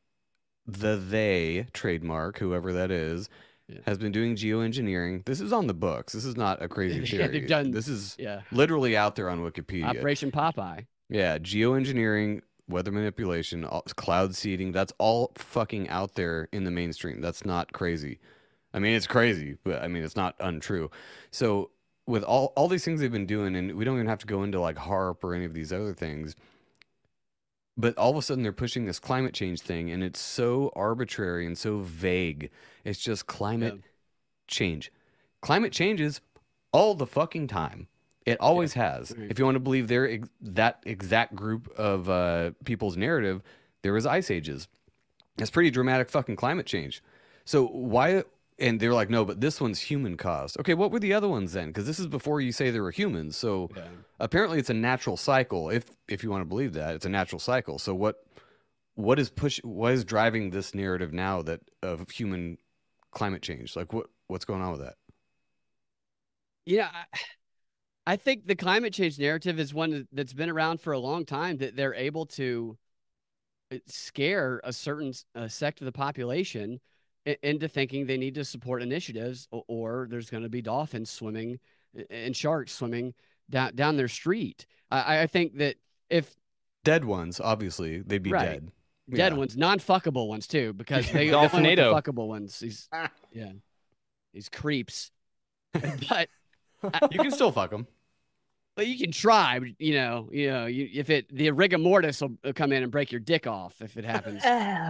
they trademark, whoever that is, has been doing geoengineering. This is on the books. This is not a crazy theory. They've done. This is Yeah. literally out there on Wikipedia. Operation Popeye. Yeah, geoengineering, weather manipulation, cloud seeding, that's all fucking out there in the mainstream. That's not crazy. I mean, it's crazy, but I mean, it's not untrue. So with all these things they've been doing, and we don't even have to go into like HARP or any of these other things, but all of a sudden they're pushing this climate change thing, and it's so arbitrary and so vague. It's just climate change. Climate changes all the fucking time. It always has. If you want to believe that exact group of people's narrative, there was ice ages. That's pretty dramatic fucking climate change. So why? And they're like, no, but this one's human caused. Okay, what were the other ones then? Because this is before you say there were humans. So apparently it's a natural cycle. If you want to believe that, it's a natural cycle. So what is driving this narrative now that of human climate change? Like what's going on with that? Yeah, I think the climate change narrative is one that's been around for a long time, that they're able to scare a certain sect of the population into thinking they need to support initiatives, or there's going to be dolphins swimming and sharks swimming down their street. I think that if dead ones, obviously they'd be dead. Dead ones, non-fuckable ones too, because they Dolphinado. the fuckable ones. These creeps. But you can still fuck them. But you can try, if the rigor mortis will come in and break your dick off if it happens.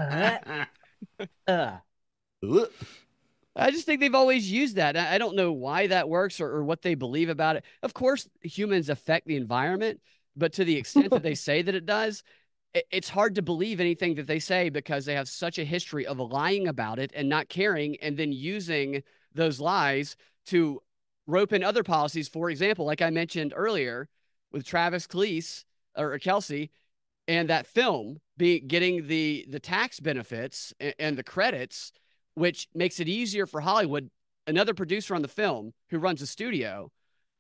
I just think they've always used that. I don't know why that works or what they believe about it. Of course, humans affect the environment, but to the extent that they say that it does, it's hard to believe anything that they say because they have such a history of lying about it and not caring, and then using those lies to rope in other policies. For example, like I mentioned earlier with Travis Kelce and that film getting the tax benefits and the credits, which makes it easier for Hollywood. Another producer on the film who runs a studio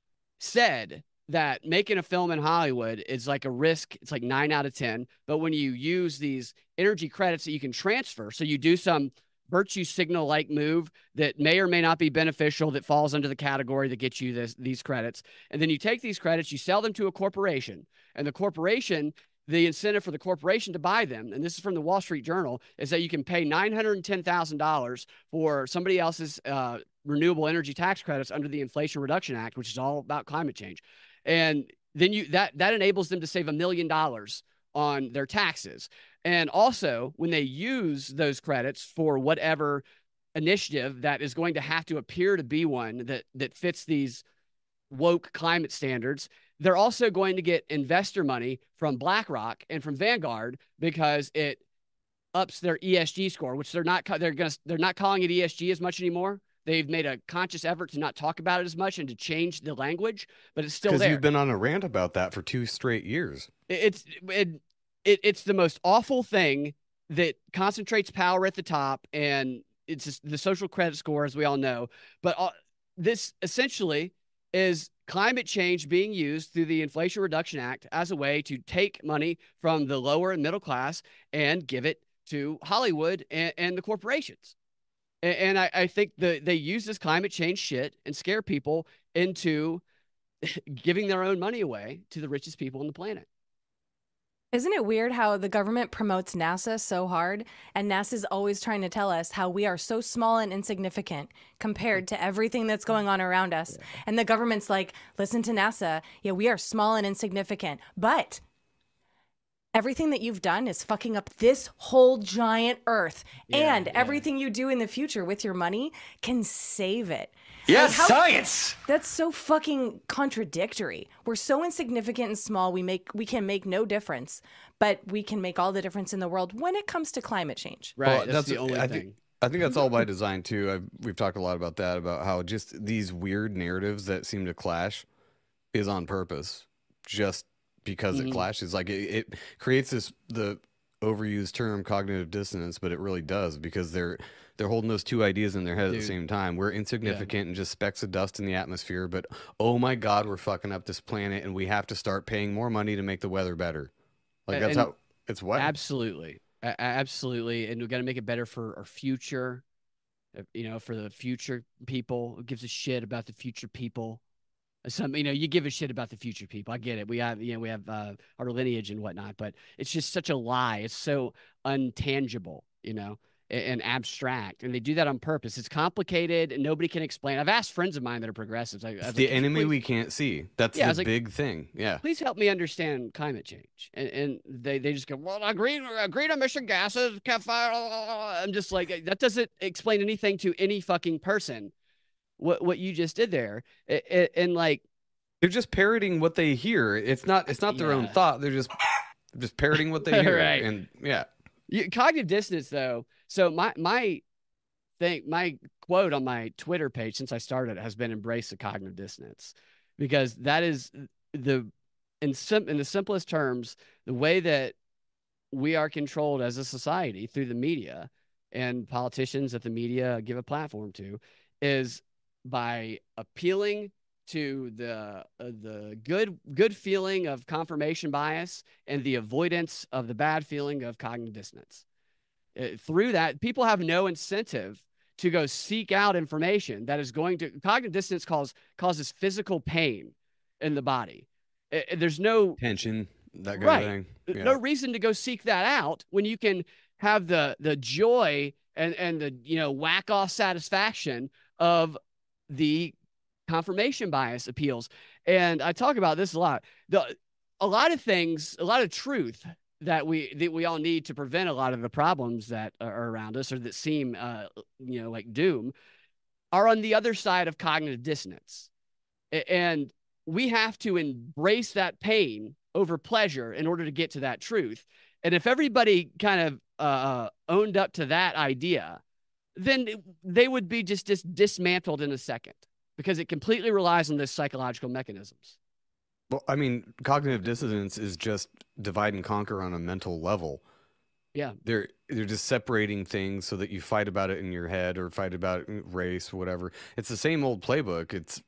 said that making a film in Hollywood is like a risk. It's like 9 out of 10. But when you use these energy credits that you can transfer, so you do some virtue signal like move that may or may not be beneficial, that falls under the category that gets you these credits. And then you take these credits, you sell them to a corporation, and the incentive for the corporation to buy them, and this is from the Wall Street Journal, is that you can pay $910,000 for somebody else's renewable energy tax credits under the Inflation Reduction Act, which is all about climate change. And then that enables them to save $1 million on their taxes. And also, when they use those credits for whatever initiative that is going to have to appear to be one that fits these woke climate standards, they're also going to get investor money from BlackRock and from Vanguard because it ups their ESG score, which they're not calling it ESG as much anymore. They've made a conscious effort to not talk about it as much and to change the language, but it's still there. Because you've been on a rant about that for 2 straight years. It's the most awful thing that concentrates power at the top, and it's just the social credit score, as we all know. But this essentially is climate change being used through the Inflation Reduction Act as a way to take money from the lower and middle class and give it to Hollywood and the corporations. And I think they use this climate change shit and scare people into giving their own money away to the richest people on the planet. Isn't it weird how the government promotes NASA so hard, and NASA's always trying to tell us how we are so small and insignificant compared to everything that's going on around us. Yeah. And the government's like, listen to NASA. Yeah, we are small and insignificant, but everything that you've done is fucking up this whole giant Earth. And everything you do in the future with your money can save it. Yes, science! That's so fucking contradictory. We're so insignificant and small, we can make no difference, but we can make all the difference in the world when it comes to climate change. Right, that's the only thing. I think that's all by design, too. We've talked a lot about that, about how just these weird narratives that seem to clash is on purpose, just because it clashes. Like, it creates the overused term cognitive dissonance, but it really does, because they're holding those two ideas in their head at the same time. We're insignificant and just specks of dust in the atmosphere, but oh my God, we're fucking up this planet, and we have to start paying more money to make the weather better. Like, that's how it's what? Absolutely. Absolutely. And we got to make it better for our future, for the future people. Who gives a shit about the future people? You give a shit about the future people. I get it. We have our lineage and whatnot, but it's just such a lie. It's so untangible, and abstract, and they do that on purpose. It's complicated and nobody can explain. I've asked friends of mine that are progressives. It's the enemy we can't see. That's the big thing. Yeah. Please help me understand climate change. And they just go, well, green emission gases. I'm just like, that doesn't explain anything to any fucking person. What you just did there, and like they're just parroting what they hear. It's not their own thought. They're just parroting what they hear. Right. And yeah. Cognitive dissonance, though. So my quote on my Twitter page since I started has been "embrace the cognitive dissonance," because that is in the simplest terms the way that we are controlled as a society through the media and politicians that the media give a platform to, is by appealing to the good feeling of confirmation bias and the avoidance of the bad feeling of cognitive dissonance. Through that, people have no incentive to go seek out information that is going to cognitive dissonance causes physical pain in the body. There's no tension, that kind of thing. Yeah. No reason to go seek that out when you can have the joy and the whack off satisfaction of the confirmation bias appeals. And I talk about this a lot. A lot of truth that we all need to prevent a lot of the problems that are around us or that seem like doom are on the other side of cognitive dissonance. And we have to embrace that pain over pleasure in order to get to that truth. And if everybody kind of owned up to that idea, then they would be just dismantled in a second, because it completely relies on those psychological mechanisms. Well, I mean, cognitive dissonance is just divide and conquer on a mental level. Yeah. They're just separating things so that you fight about it in your head or fight about it in race, whatever. It's the same old playbook. It's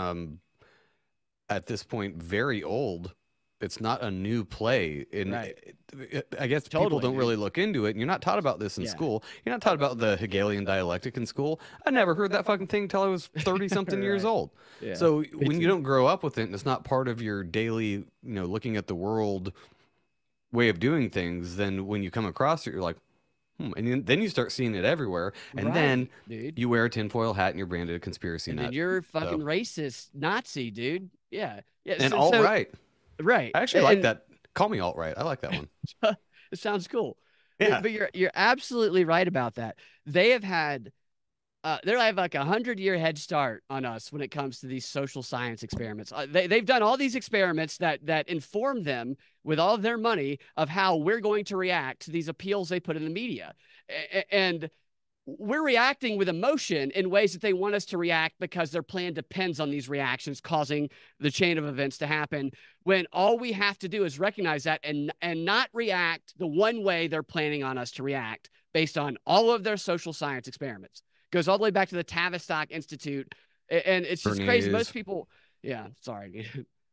at this point very old. It's not a new play. Right. I guess people don't really look into it. And you're not taught about this in school. You're not taught about the Hegelian dialectic in school. I never heard that fucking thing until I was 30-something years old. Yeah. So when you don't grow up with it and it's not part of your daily, looking at the world way of doing things, then when you come across it, you're like, and then you start seeing it everywhere. And then you wear a tinfoil hat and you're branded a conspiracy nut. And you're fucking racist Nazi, dude. Yeah. And alt-right. Right. I actually like that. Call me alt-right. I like that one. It sounds cool. Yeah. But you're absolutely right about that. They have had like 100-year head start on us when it comes to these social science experiments. They've done all these experiments that inform them with all of their money of how we're going to react to these appeals they put in the media. And we're reacting with emotion in ways that they want us to react because their plan depends on these reactions causing the chain of events to happen, when all we have to do is recognize that and not react the one way they're planning on us to react based on all of their social science experiments. Goes all the way back to the Tavistock Institute. And it's just crazy. Most people, yeah, sorry.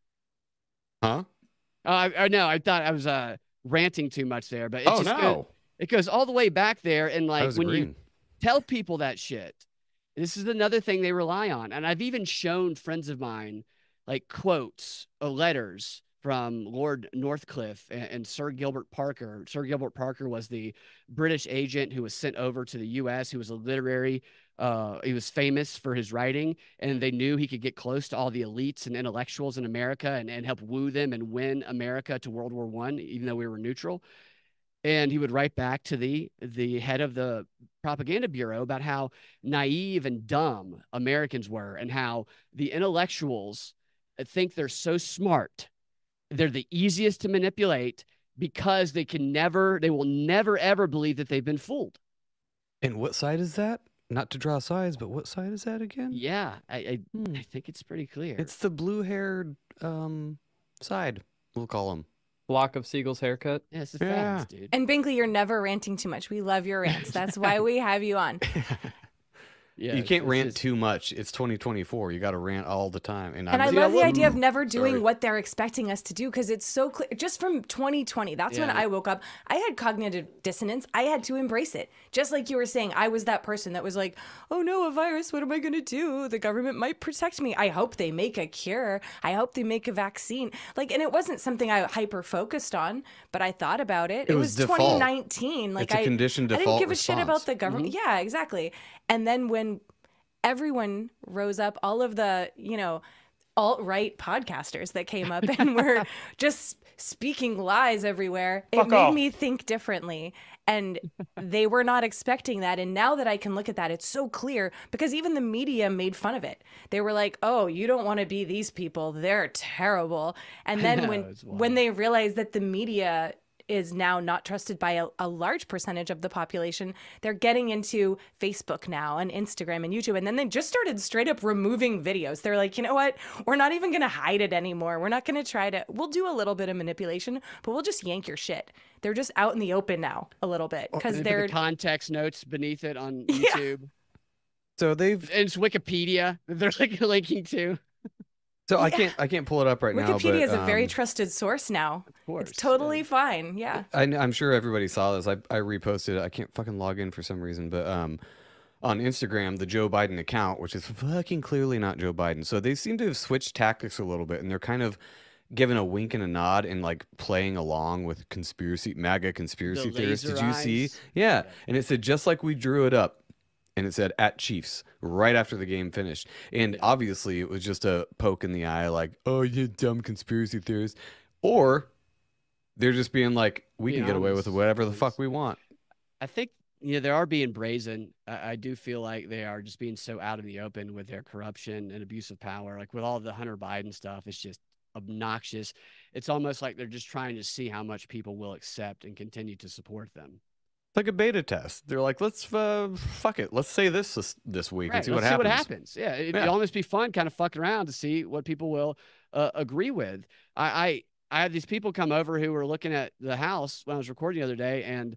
Huh? No, I thought I was ranting too much there, but it goes all the way back there. And like when you tell people that shit, this is another thing they rely on. And I've even shown friends of mine like quotes or letters from Lord Northcliffe and Sir Gilbert Parker. Sir Gilbert Parker was the British agent who was sent over to the U.S., who was a literary, he was famous for his writing, and they knew he could get close to all the elites and intellectuals in America and help woo them and win America to World War I, even though we were neutral. And he would write back to the head of the propaganda bureau about how naive and dumb Americans were and how the intellectuals think they're so smart. They're the easiest to manipulate because they will never, ever believe that they've been fooled. And what side is that? Not to draw sides, but what side is that again? Yeah, I think it's pretty clear. It's the blue-haired side, we'll call them. Block of Siegel's haircut. Yeah, it's the facts, dude. And Binkley, you're never ranting too much. We love your rants. That's why we have you on. Yeah, You can't it's rant just- too much. It's 2024. You got to rant all the time. And And I I'm love the idea of never Sorry. doing what they're expecting us to do because it's so clear. Just from 2020, that's when Yeah. I woke up. I had cognitive dissonance. I had to embrace it. Just like you were saying, I was that person that was like, oh no, a virus. What am I going to do? The government might protect me. I hope they make a cure. I hope they make a vaccine. Like, and it wasn't something I hyper focused on, but I thought about it. It was default. 2019. Like, It's a conditioned I didn't default give a shit about response. the government. Yeah, exactly. And then when everyone rose up, all of the, alt-right podcasters that came up and were just speaking lies everywhere, it made me think differently. And they were not expecting that. And now that I can look at that, it's so clear because even the media made fun of it. They were like, oh, you don't want to be these people. They're terrible. And then know, when it's wild. when they realized that the media is now not trusted by a large percentage of the population, they're getting into Facebook now and Instagram and YouTube. And then they just started straight up removing videos. They're like, you know what? We're not even going to hide it anymore. We're not going to try to, we'll do a little bit of manipulation, but we'll just yank your shit. They're just out in the open now a little bit because They put they're the context notes beneath it on YouTube. So they've. And it's Wikipedia that they're like linking to. So I can't pull it up right now. Wikipedia but, is a very trusted source now. Of course. It's totally fine. Yeah. I'm sure everybody saw this. I reposted it. I can't fucking log in for some reason, but on Instagram, the Joe Biden account, which is fucking clearly not Joe Biden. So they seem to have switched tactics a little bit, and they're kind of giving a wink and a nod and like playing along with MAGA conspiracy theorists. Did laser you see? eyes. Yeah, and it said just like we drew it up. And it said at Chiefs right after the game finished. And obviously it was just a poke in the eye, like, oh, you dumb conspiracy theorists. Or they're just being like, we Being can get away with honest. whatever the fuck we want. I think they are being brazen. I do feel like they are just being so out in the open with their corruption and abuse of power. Like with all the Hunter Biden stuff, it's just obnoxious. It's almost like they're just trying to see how much people will accept and continue to support them. It's like a beta test. They're like, let's fuck it. Let's say this week and see what let's happens. see what happens. Yeah, it'd almost be fun kind of fucking around to see what people will agree with. I had these people come over who were looking at the house when I was recording the other day, and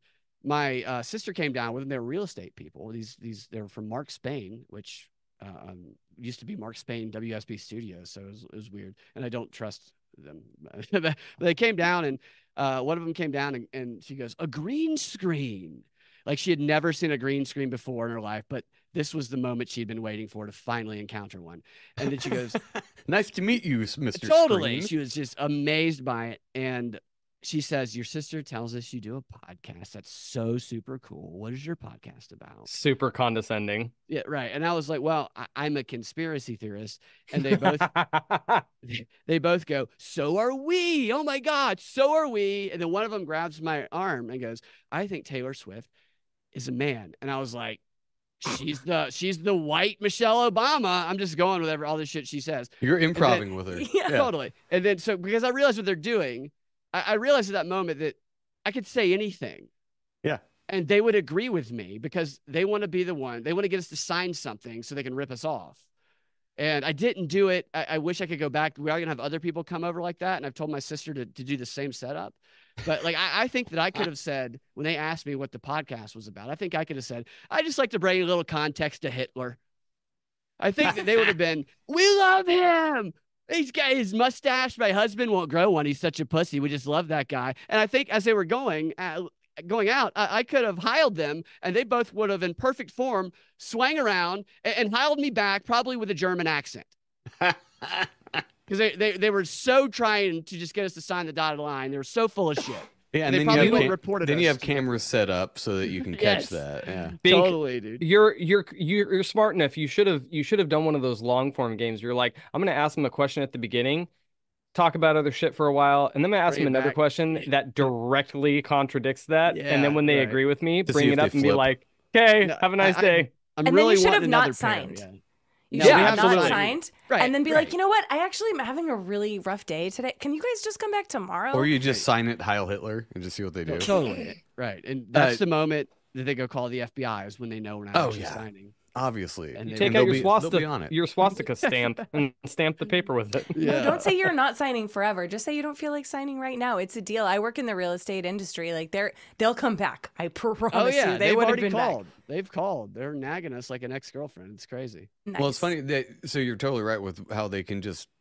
my sister came down with them. They were real estate people. They were from Mark Spain, which used to be Mark Spain WSB Studios, so it was weird, and I don't trust them. They came down, and one of them came down, and she goes, a green screen. Like she had never seen a green screen before in her life, but this was the moment she'd been waiting for to finally encounter one. And then she goes, nice to meet you, Mr. totally. Screen. She was just amazed by it. And she says, your sister tells us you do a podcast. That's so super cool. What is your podcast about? Super condescending. Yeah, right. And I was like, well, I'm a conspiracy theorist. And they both they both go, so are we. Oh my God, so are we. And then one of them grabs my arm and goes, I think Taylor Swift is a man. And I was like, she's the white Michelle Obama. I'm just going with all this shit she says. You're improving with her. Yeah. Totally. And then so because I realized what they're doing, I realized at that moment that I could say anything. Yeah. And they would agree with me because they want to be the one. They want to get us to sign something so they can rip us off. And I didn't do it. I wish I could go back. We are going to have other people come over like that. And I've told my sister to do the same setup. But like, I think that I could have said, when they asked me what the podcast was about, I think I could have said, I just like to bring a little context to Hitler. I think that they would have been, we love him. He's got his mustache. My husband won't grow one. He's such a pussy. We just love that guy. And I think as they were going out, I could have heiled them, and they both would have, in perfect form, swang around and heiled me back, probably with a German accent. Because they were so trying to just get us to sign the dotted line. They were so full of shit. Yeah, and they then probably you would have have reported then us. you have cameras set up so that you can catch Yes. that. Yeah. Bink, Totally, dude. You're smart enough. You should have done one of those long form games. You're like, I'm gonna ask them a question at the beginning, talk about other shit for a while, and then I'm gonna ask Bring them it another back. question that directly contradicts that, and Yeah, then when they right. agree with me, To bring see it if up they and be flip. like, okay, No, have a nice I- day. I'm And then really you should wanting have not another pair, signed. yeah. You No, should we have not absolutely- signed Right, and then be right. like, you know what? I actually am having a really rough day today. Can you guys just come back tomorrow? Or you just sign it Heil Hitler and just see what they do. Totally. Right. And that's the moment that they go call the FBI is when they know we're not actually signing. obviously. And You they- take And out they'll be on it. your swastika stamp and stamp the paper with it. No, don't say you're not signing forever. Just say you don't feel like signing right now. It's a deal. I work in the real estate industry. Like they'll come back. I promise Oh yeah, you. They they've would have already been called. They've called. They're nagging us like an ex-girlfriend. It's crazy. back. Well, it's Nice. funny that so you're totally right with how they can just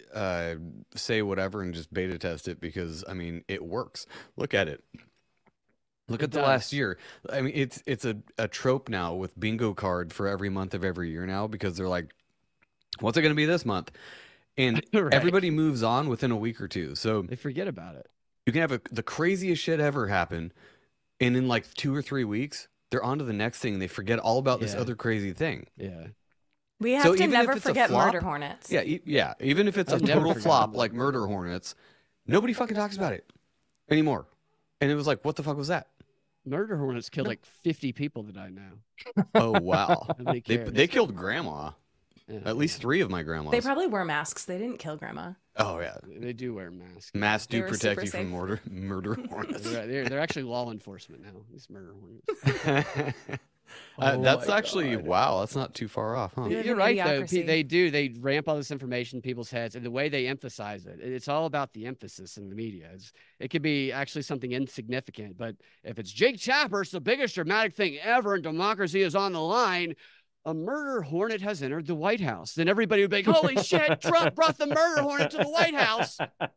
say whatever and just beta test it because I mean it works. Look at it. Look It at the last does. year. I mean, it's a trope now with bingo card for every month of every year now because they're like, what's it going to be this month? And Right. everybody moves on within a week or two. So They forget about it. you can have the craziest shit ever happen, and in like 2 or 3 weeks, they're on to the next thing. And they forget all about this Yeah. other crazy thing. Yeah. We have So to even if never it's a forget flop- murder hornets. Yeah, yeah. Even if it's a I've never total forgotten flop about like Murder Hornets, nobody fucking talks about it anymore. And it was like, what the fuck was that? Murder hornets killed like 50 people that I know. Oh wow, Nobody they cares. killed grandma. Yeah. At least 3 of my grandmas. They probably wore masks. They didn't kill grandma. Oh yeah, They do wear masks. masks They do were protect super you from safe. murder hornets. They're actually law enforcement now. These murder hornets. That's actually wow. That's not too far off, huh? We live You're in right though. idiocracy. They ramp all this information in people's heads, and the way they emphasize it. It's all about the emphasis in the media. It could be actually something insignificant, but if it's Jake Tapper, it's the biggest dramatic thing ever, and democracy is on the line. A murder hornet has entered the White House. Then everybody would be like, "Holy shit! Trump brought the murder hornet to the White House."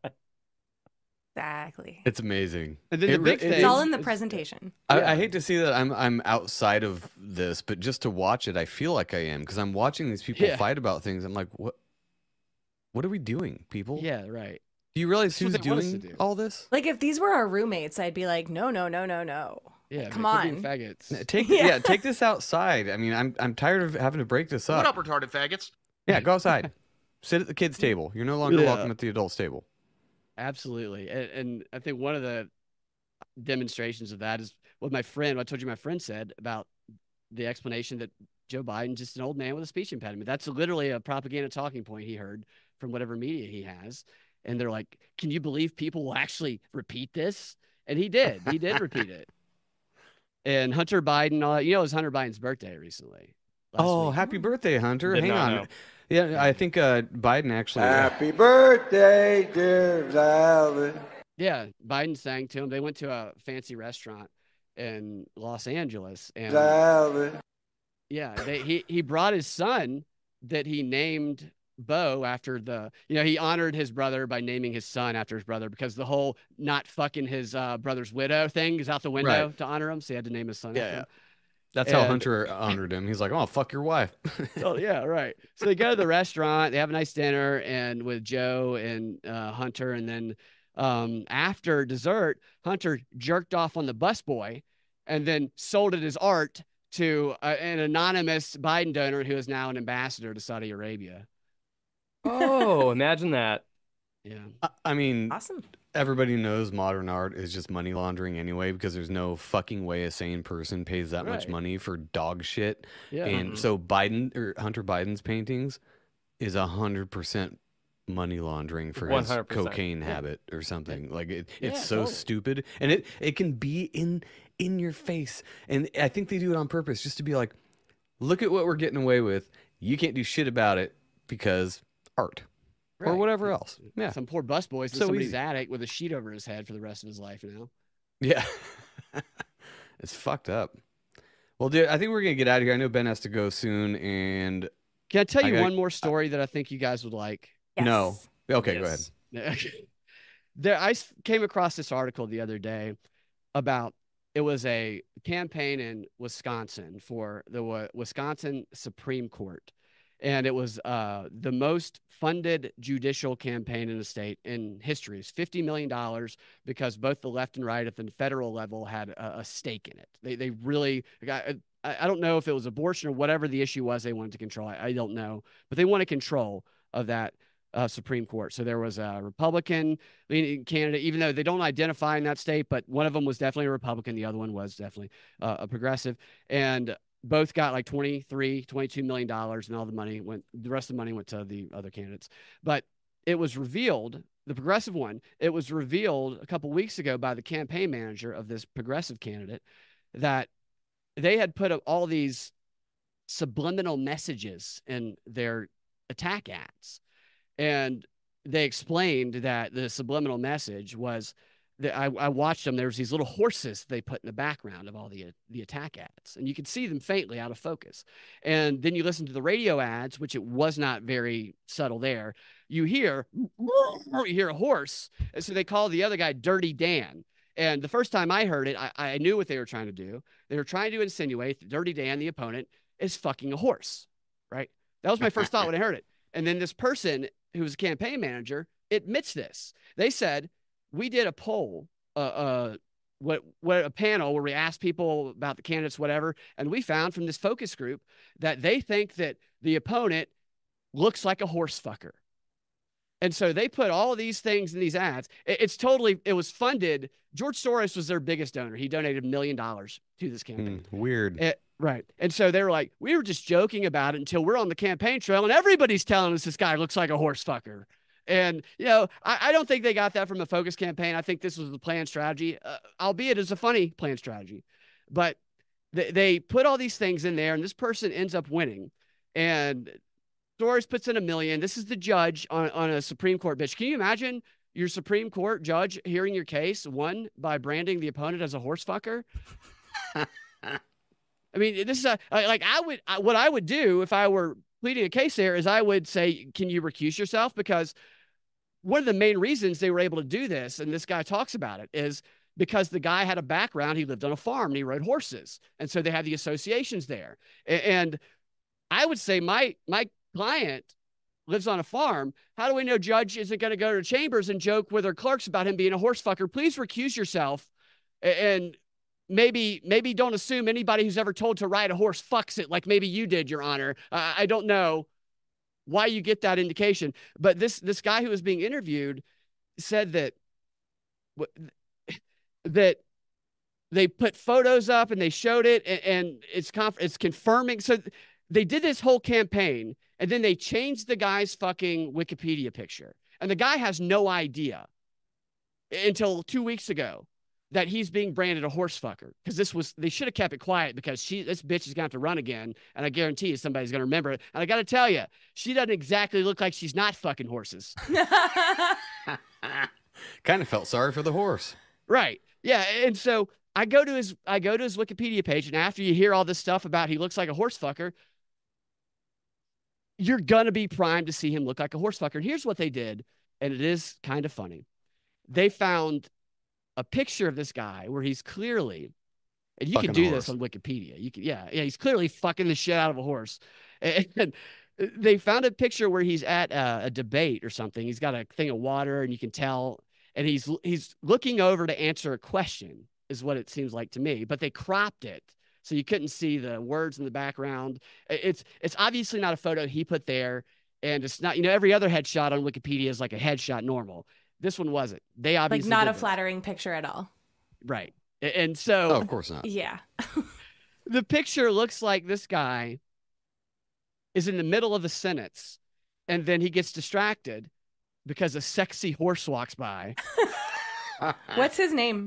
Exactly. It's amazing. And then the big thing- It's all in the presentation. I hate to see that I'm outside of this, but just to watch it, I feel like I am because I'm watching these people Yeah. fight about things. I'm like, what are we doing, people? Yeah, right. Do you realize That's what who's they want us to doing do. all this? Like if these were our roommates, I'd be like, no, no, no, no, no. Yeah, Come man, quit on. being faggots. Take Yeah. take this outside. I mean, I'm tired of having to break this What up. up, retarded faggots? Yeah, go outside. Sit at the kids' table. You're no longer Yeah. welcome at the adults' table. Absolutely. And I think one of the demonstrations of that is what I told you my friend said about the explanation that Joe Biden's just an old man with a speech impediment. That's literally a propaganda talking point he heard from whatever media he has. And they're like, can you believe people will actually repeat this? And he did. He did repeat it. And Hunter Biden, it was Hunter Biden's birthday recently. last week. Happy birthday, Hunter. Did Hang not on. know. Yeah, I think Biden actually. Happy birthday, dear Valen. Yeah, Biden sang to him. They went to a fancy restaurant in Los Angeles, and Valen. yeah, he brought his son that he named Bo after he honored his brother by naming his son after his brother because the whole not fucking his brother's widow thing is out the window Right. to honor him, so he had to name his son. Yeah, after yeah. him. That's how And- Hunter honored him. He's like, "Oh, fuck your wife." Oh yeah, right. So they go to the restaurant, they have a nice dinner, and with Joe and Hunter, and then after dessert, Hunter jerked off on the busboy, and then sold it as art to an anonymous Biden donor who is now an ambassador to Saudi Arabia. Oh, imagine that. Yeah, I mean, Awesome. everybody knows modern art is just money laundering anyway because there's no fucking way a sane person pays that much Right. money for dog shit. yeah. And so Hunter Biden's paintings is 100% money laundering for his 100%. cocaine habit or something. Like it's Yeah, so totally. stupid, and it can be in your face, and I think they do it on purpose just to be like, look at what we're getting away with. You can't do shit about it because art or Right. whatever else. Yeah, Some poor busboy's in So somebody's easy. attic with a sheet over his head for the rest of his life now. yeah, it's fucked up. Well, dude, I think we're gonna get out of here. I know Ben has to go soon, and Can I tell I you got- one more story that I think you guys would like? Yes. no, okay, go ahead. Yes. I came across this article the other day about it was a campaign in Wisconsin for the Wisconsin Supreme Court. And it was the most funded judicial campaign in the state in history. It's $50 million because both the left and right at the federal level had a stake in it. They really, I don't know if it was abortion or whatever the issue was they wanted to control. I don't know. But they wanted control of that Supreme Court. So there was a Republican candidate, even though they don't identify in that state, but one of them was definitely a Republican. The other one was definitely a progressive. And both got like $22 million, and all the rest of the money went to the other candidates. But it was revealed, the progressive one, it was revealed a couple weeks ago by the campaign manager of this progressive candidate that they had put up all these subliminal messages in their attack ads. And they explained that the subliminal message was that I watched them. There was these little horses they put in the background of all the attack ads, and you could see them faintly out of focus. And then you listen to the radio ads, which it was not very subtle there. You hear a horse. And so they call the other guy Dirty Dan. And the first time I heard it, I knew what they were trying to do. They were trying to insinuate that Dirty Dan, the opponent, is fucking a horse, right? That was my first thought when I heard it. And then this person who was a campaign manager admits this. They said, we did a poll, what a panel where we asked people about the candidates, whatever, and we found from this focus group that they think that the opponent looks like a horse fucker. And so they put all of these things in these ads. It was funded. George Soros was their biggest donor. He donated $1 million to this campaign. Weird. Right. And so they were like, we were just joking about it until we're on the campaign trail and everybody's telling us this guy looks like a horse fucker. And, I don't think they got that from a focus campaign. I think this was the planned strategy, albeit it's a funny planned strategy. But they put all these things in there, and this person ends up winning. And Soros puts in $1 million. This is the judge on a Supreme Court bench. Can you imagine your Supreme Court judge hearing your case won by branding the opponent as a horse fucker? I mean, this is what I would do if I were pleading a case there is I would say, can you recuse yourself? Because one of the main reasons they were able to do this, and this guy talks about it, is because the guy had a background. He lived on a farm and he rode horses. And so they have the associations there. And I would say my client lives on a farm. How do we know Judge isn't going to go to Chambers and joke with her clerks about him being a horse fucker? Please recuse yourself. And maybe don't assume anybody who's ever told to ride a horse fucks it like maybe you did, Your Honor. I don't know why you get that indication. But this guy who was being interviewed said that they put photos up and they showed it, and it's confirming. So they did this whole campaign, and then they changed the guy's fucking Wikipedia picture. And the guy has no idea until 2 weeks ago that he's being branded a horse fucker, because they should have kept it quiet, because this bitch is going to have to run again, and I guarantee you somebody's going to remember it. And I got to tell you, she doesn't exactly look like she's not fucking horses. Kind of felt sorry for the horse. Right. Yeah. And so I go to his Wikipedia page, and after you hear all this stuff about he looks like a horse fucker, you're going to be primed to see him look like a horse fucker. And here's what they did, and it is kind of funny. They found a picture of this guy where he's clearly, and you fucking can do this on Wikipedia. You can, yeah, he's clearly fucking the shit out of a horse. And they found a picture where he's at a debate or something. He's got a thing of water, and you can tell, and he's looking over to answer a question, is what it seems like to me. But they cropped it so you couldn't see the words in the background. It's obviously not a photo he put there, and it's not, every other headshot on Wikipedia is like a headshot normal. This one wasn't. They obviously not a flattering picture at all. Right. And so, of course not. Yeah. The picture looks like this guy is in the middle of a sentence, and then he gets distracted because a sexy horse walks by. What's his name?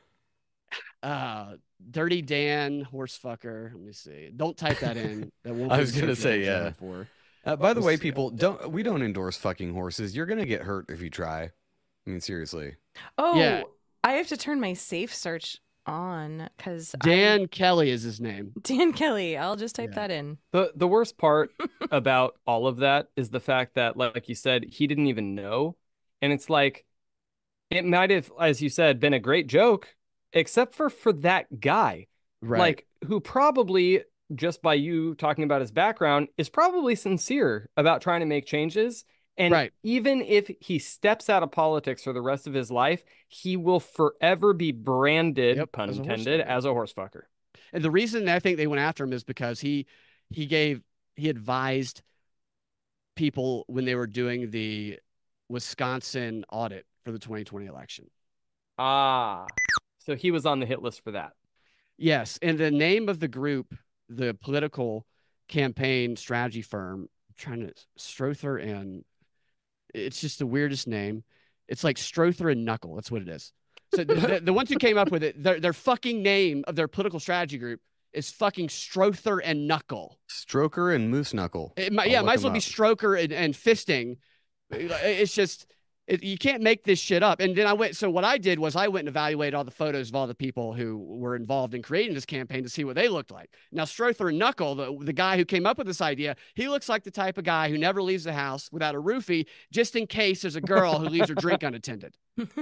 Dirty Dan, horse fucker. Let me see. Don't type that in. That won't. I was gonna say, yeah. By the way, people, we don't endorse fucking horses. You're gonna get hurt if you try. I mean, seriously. Oh, yeah. I have to turn my safe search on because Dan Kelly is his name. Dan Kelly. I'll just type that in. The worst part about all of that is the fact that, like you said, he didn't even know. And it's like, it might have, as you said, been a great joke, except for that guy. Right. Like, who probably, just by you talking about his background, is probably sincere about trying to make changes. And even if he steps out of politics for the rest of his life, he will forever be branded, pun intended, as a horse fucker. And the reason I think they went after him is because he advised people when they were doing the Wisconsin audit for the 2020 election. Ah, so he was on the hit list for that. Yes. And the name of the group, the political campaign strategy firm, I'm trying to Strother, and it's just the weirdest name. It's like Strother and Knuckle. That's what it is. So the ones who came up with it, their fucking name of their political strategy group is fucking Strother and Knuckle. Stroker and Moose Knuckle. It might as well be Stroker and Fisting. It's just, you can't make this shit up. And then what I did was I went and evaluated all the photos of all the people who were involved in creating this campaign to see what they looked like. Now, Strother and Knuckle, the guy who came up with this idea, he looks like the type of guy who never leaves the house without a roofie, just in case there's a girl who leaves her drink unattended.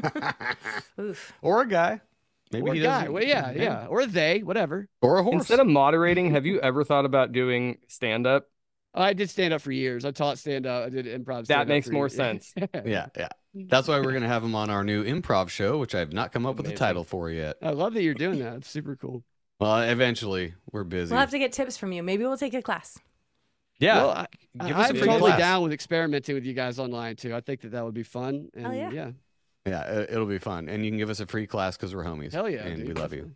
Oof. Or a guy. Maybe Or he a guy. doesn't. Well, yeah. Or they, whatever. Or a horse. Instead of moderating, have you ever thought about doing stand-up? I did stand up for years. I taught stand up. I did improv. That makes more sense. Yeah. That's why we're going to have him on our new improv show, which I've not come up with a title for yet. I love that you're doing that. It's super cool. Well, eventually. We're busy. We'll have to get tips from you. Maybe we'll take a class. Yeah. Well, I'm totally down with experimenting with you guys online too. I think that would be fun. And yeah. Yeah, it'll be fun. And you can give us a free class because we're homies. Hell yeah. And dude. we love you.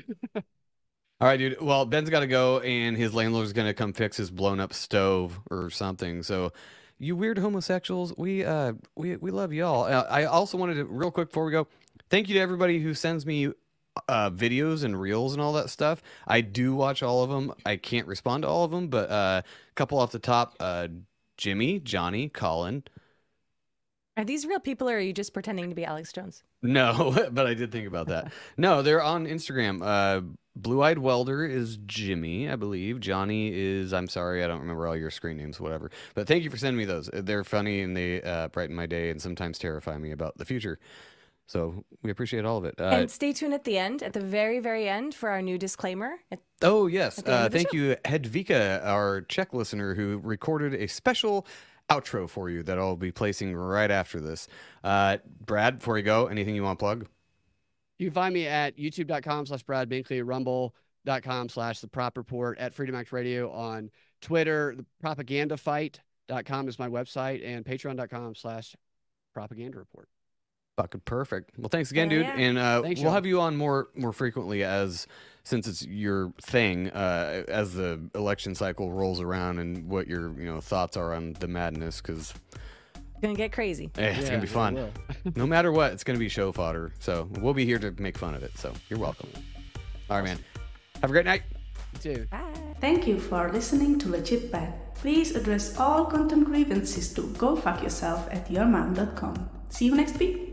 All right, dude. Well, Ben's got to go, and his landlord's going to come fix his blown up stove or something. So, you weird homosexuals, we love y'all. I also wanted to, real quick before we go, thank you to everybody who sends me videos and reels and all that stuff. I do watch all of them. I can't respond to all of them, but a couple off the top, Jimmy, Johnny, Colin. Are these real people, or are you just pretending to be Alex Jones? No, but I did think about that. No, they're on Instagram. Blue-Eyed Welder is Jimmy, I believe. Johnny is, I'm sorry, I don't remember all your screen names, whatever. But thank you for sending me those. They're funny, and they brighten my day and sometimes terrify me about the future. So we appreciate all of it. And stay tuned at the end, at the very, very end, for our new disclaimer. Oh, yes. Thank you, Hedvika, our Czech listener, who recorded a special outro for you that I'll be placing right after this. Brad, before you go, anything you want to plug? You can find me at youtube.com/Brad Binkley, rumble.com/The Prop Report, at Freedom Act Radio on Twitter. Propagandafight.com is my website, and patreon.com/Propaganda Report. Fucking perfect. Well, thanks again, dude. Yeah. And Thanks, we'll y'all. have you on more frequently since it's your thing, as the election cycle rolls around and what your thoughts are on the madness, because It's going to get crazy. it's gonna be fun. No matter what, it's gonna be show fodder. So we'll be here to make fun of it. So you're welcome. All right, man. Have a great night. You too. Bye. Thank you for listening to Legit Bad. Please address all content grievances to gofuckyourself@yourmom.com. See you next week.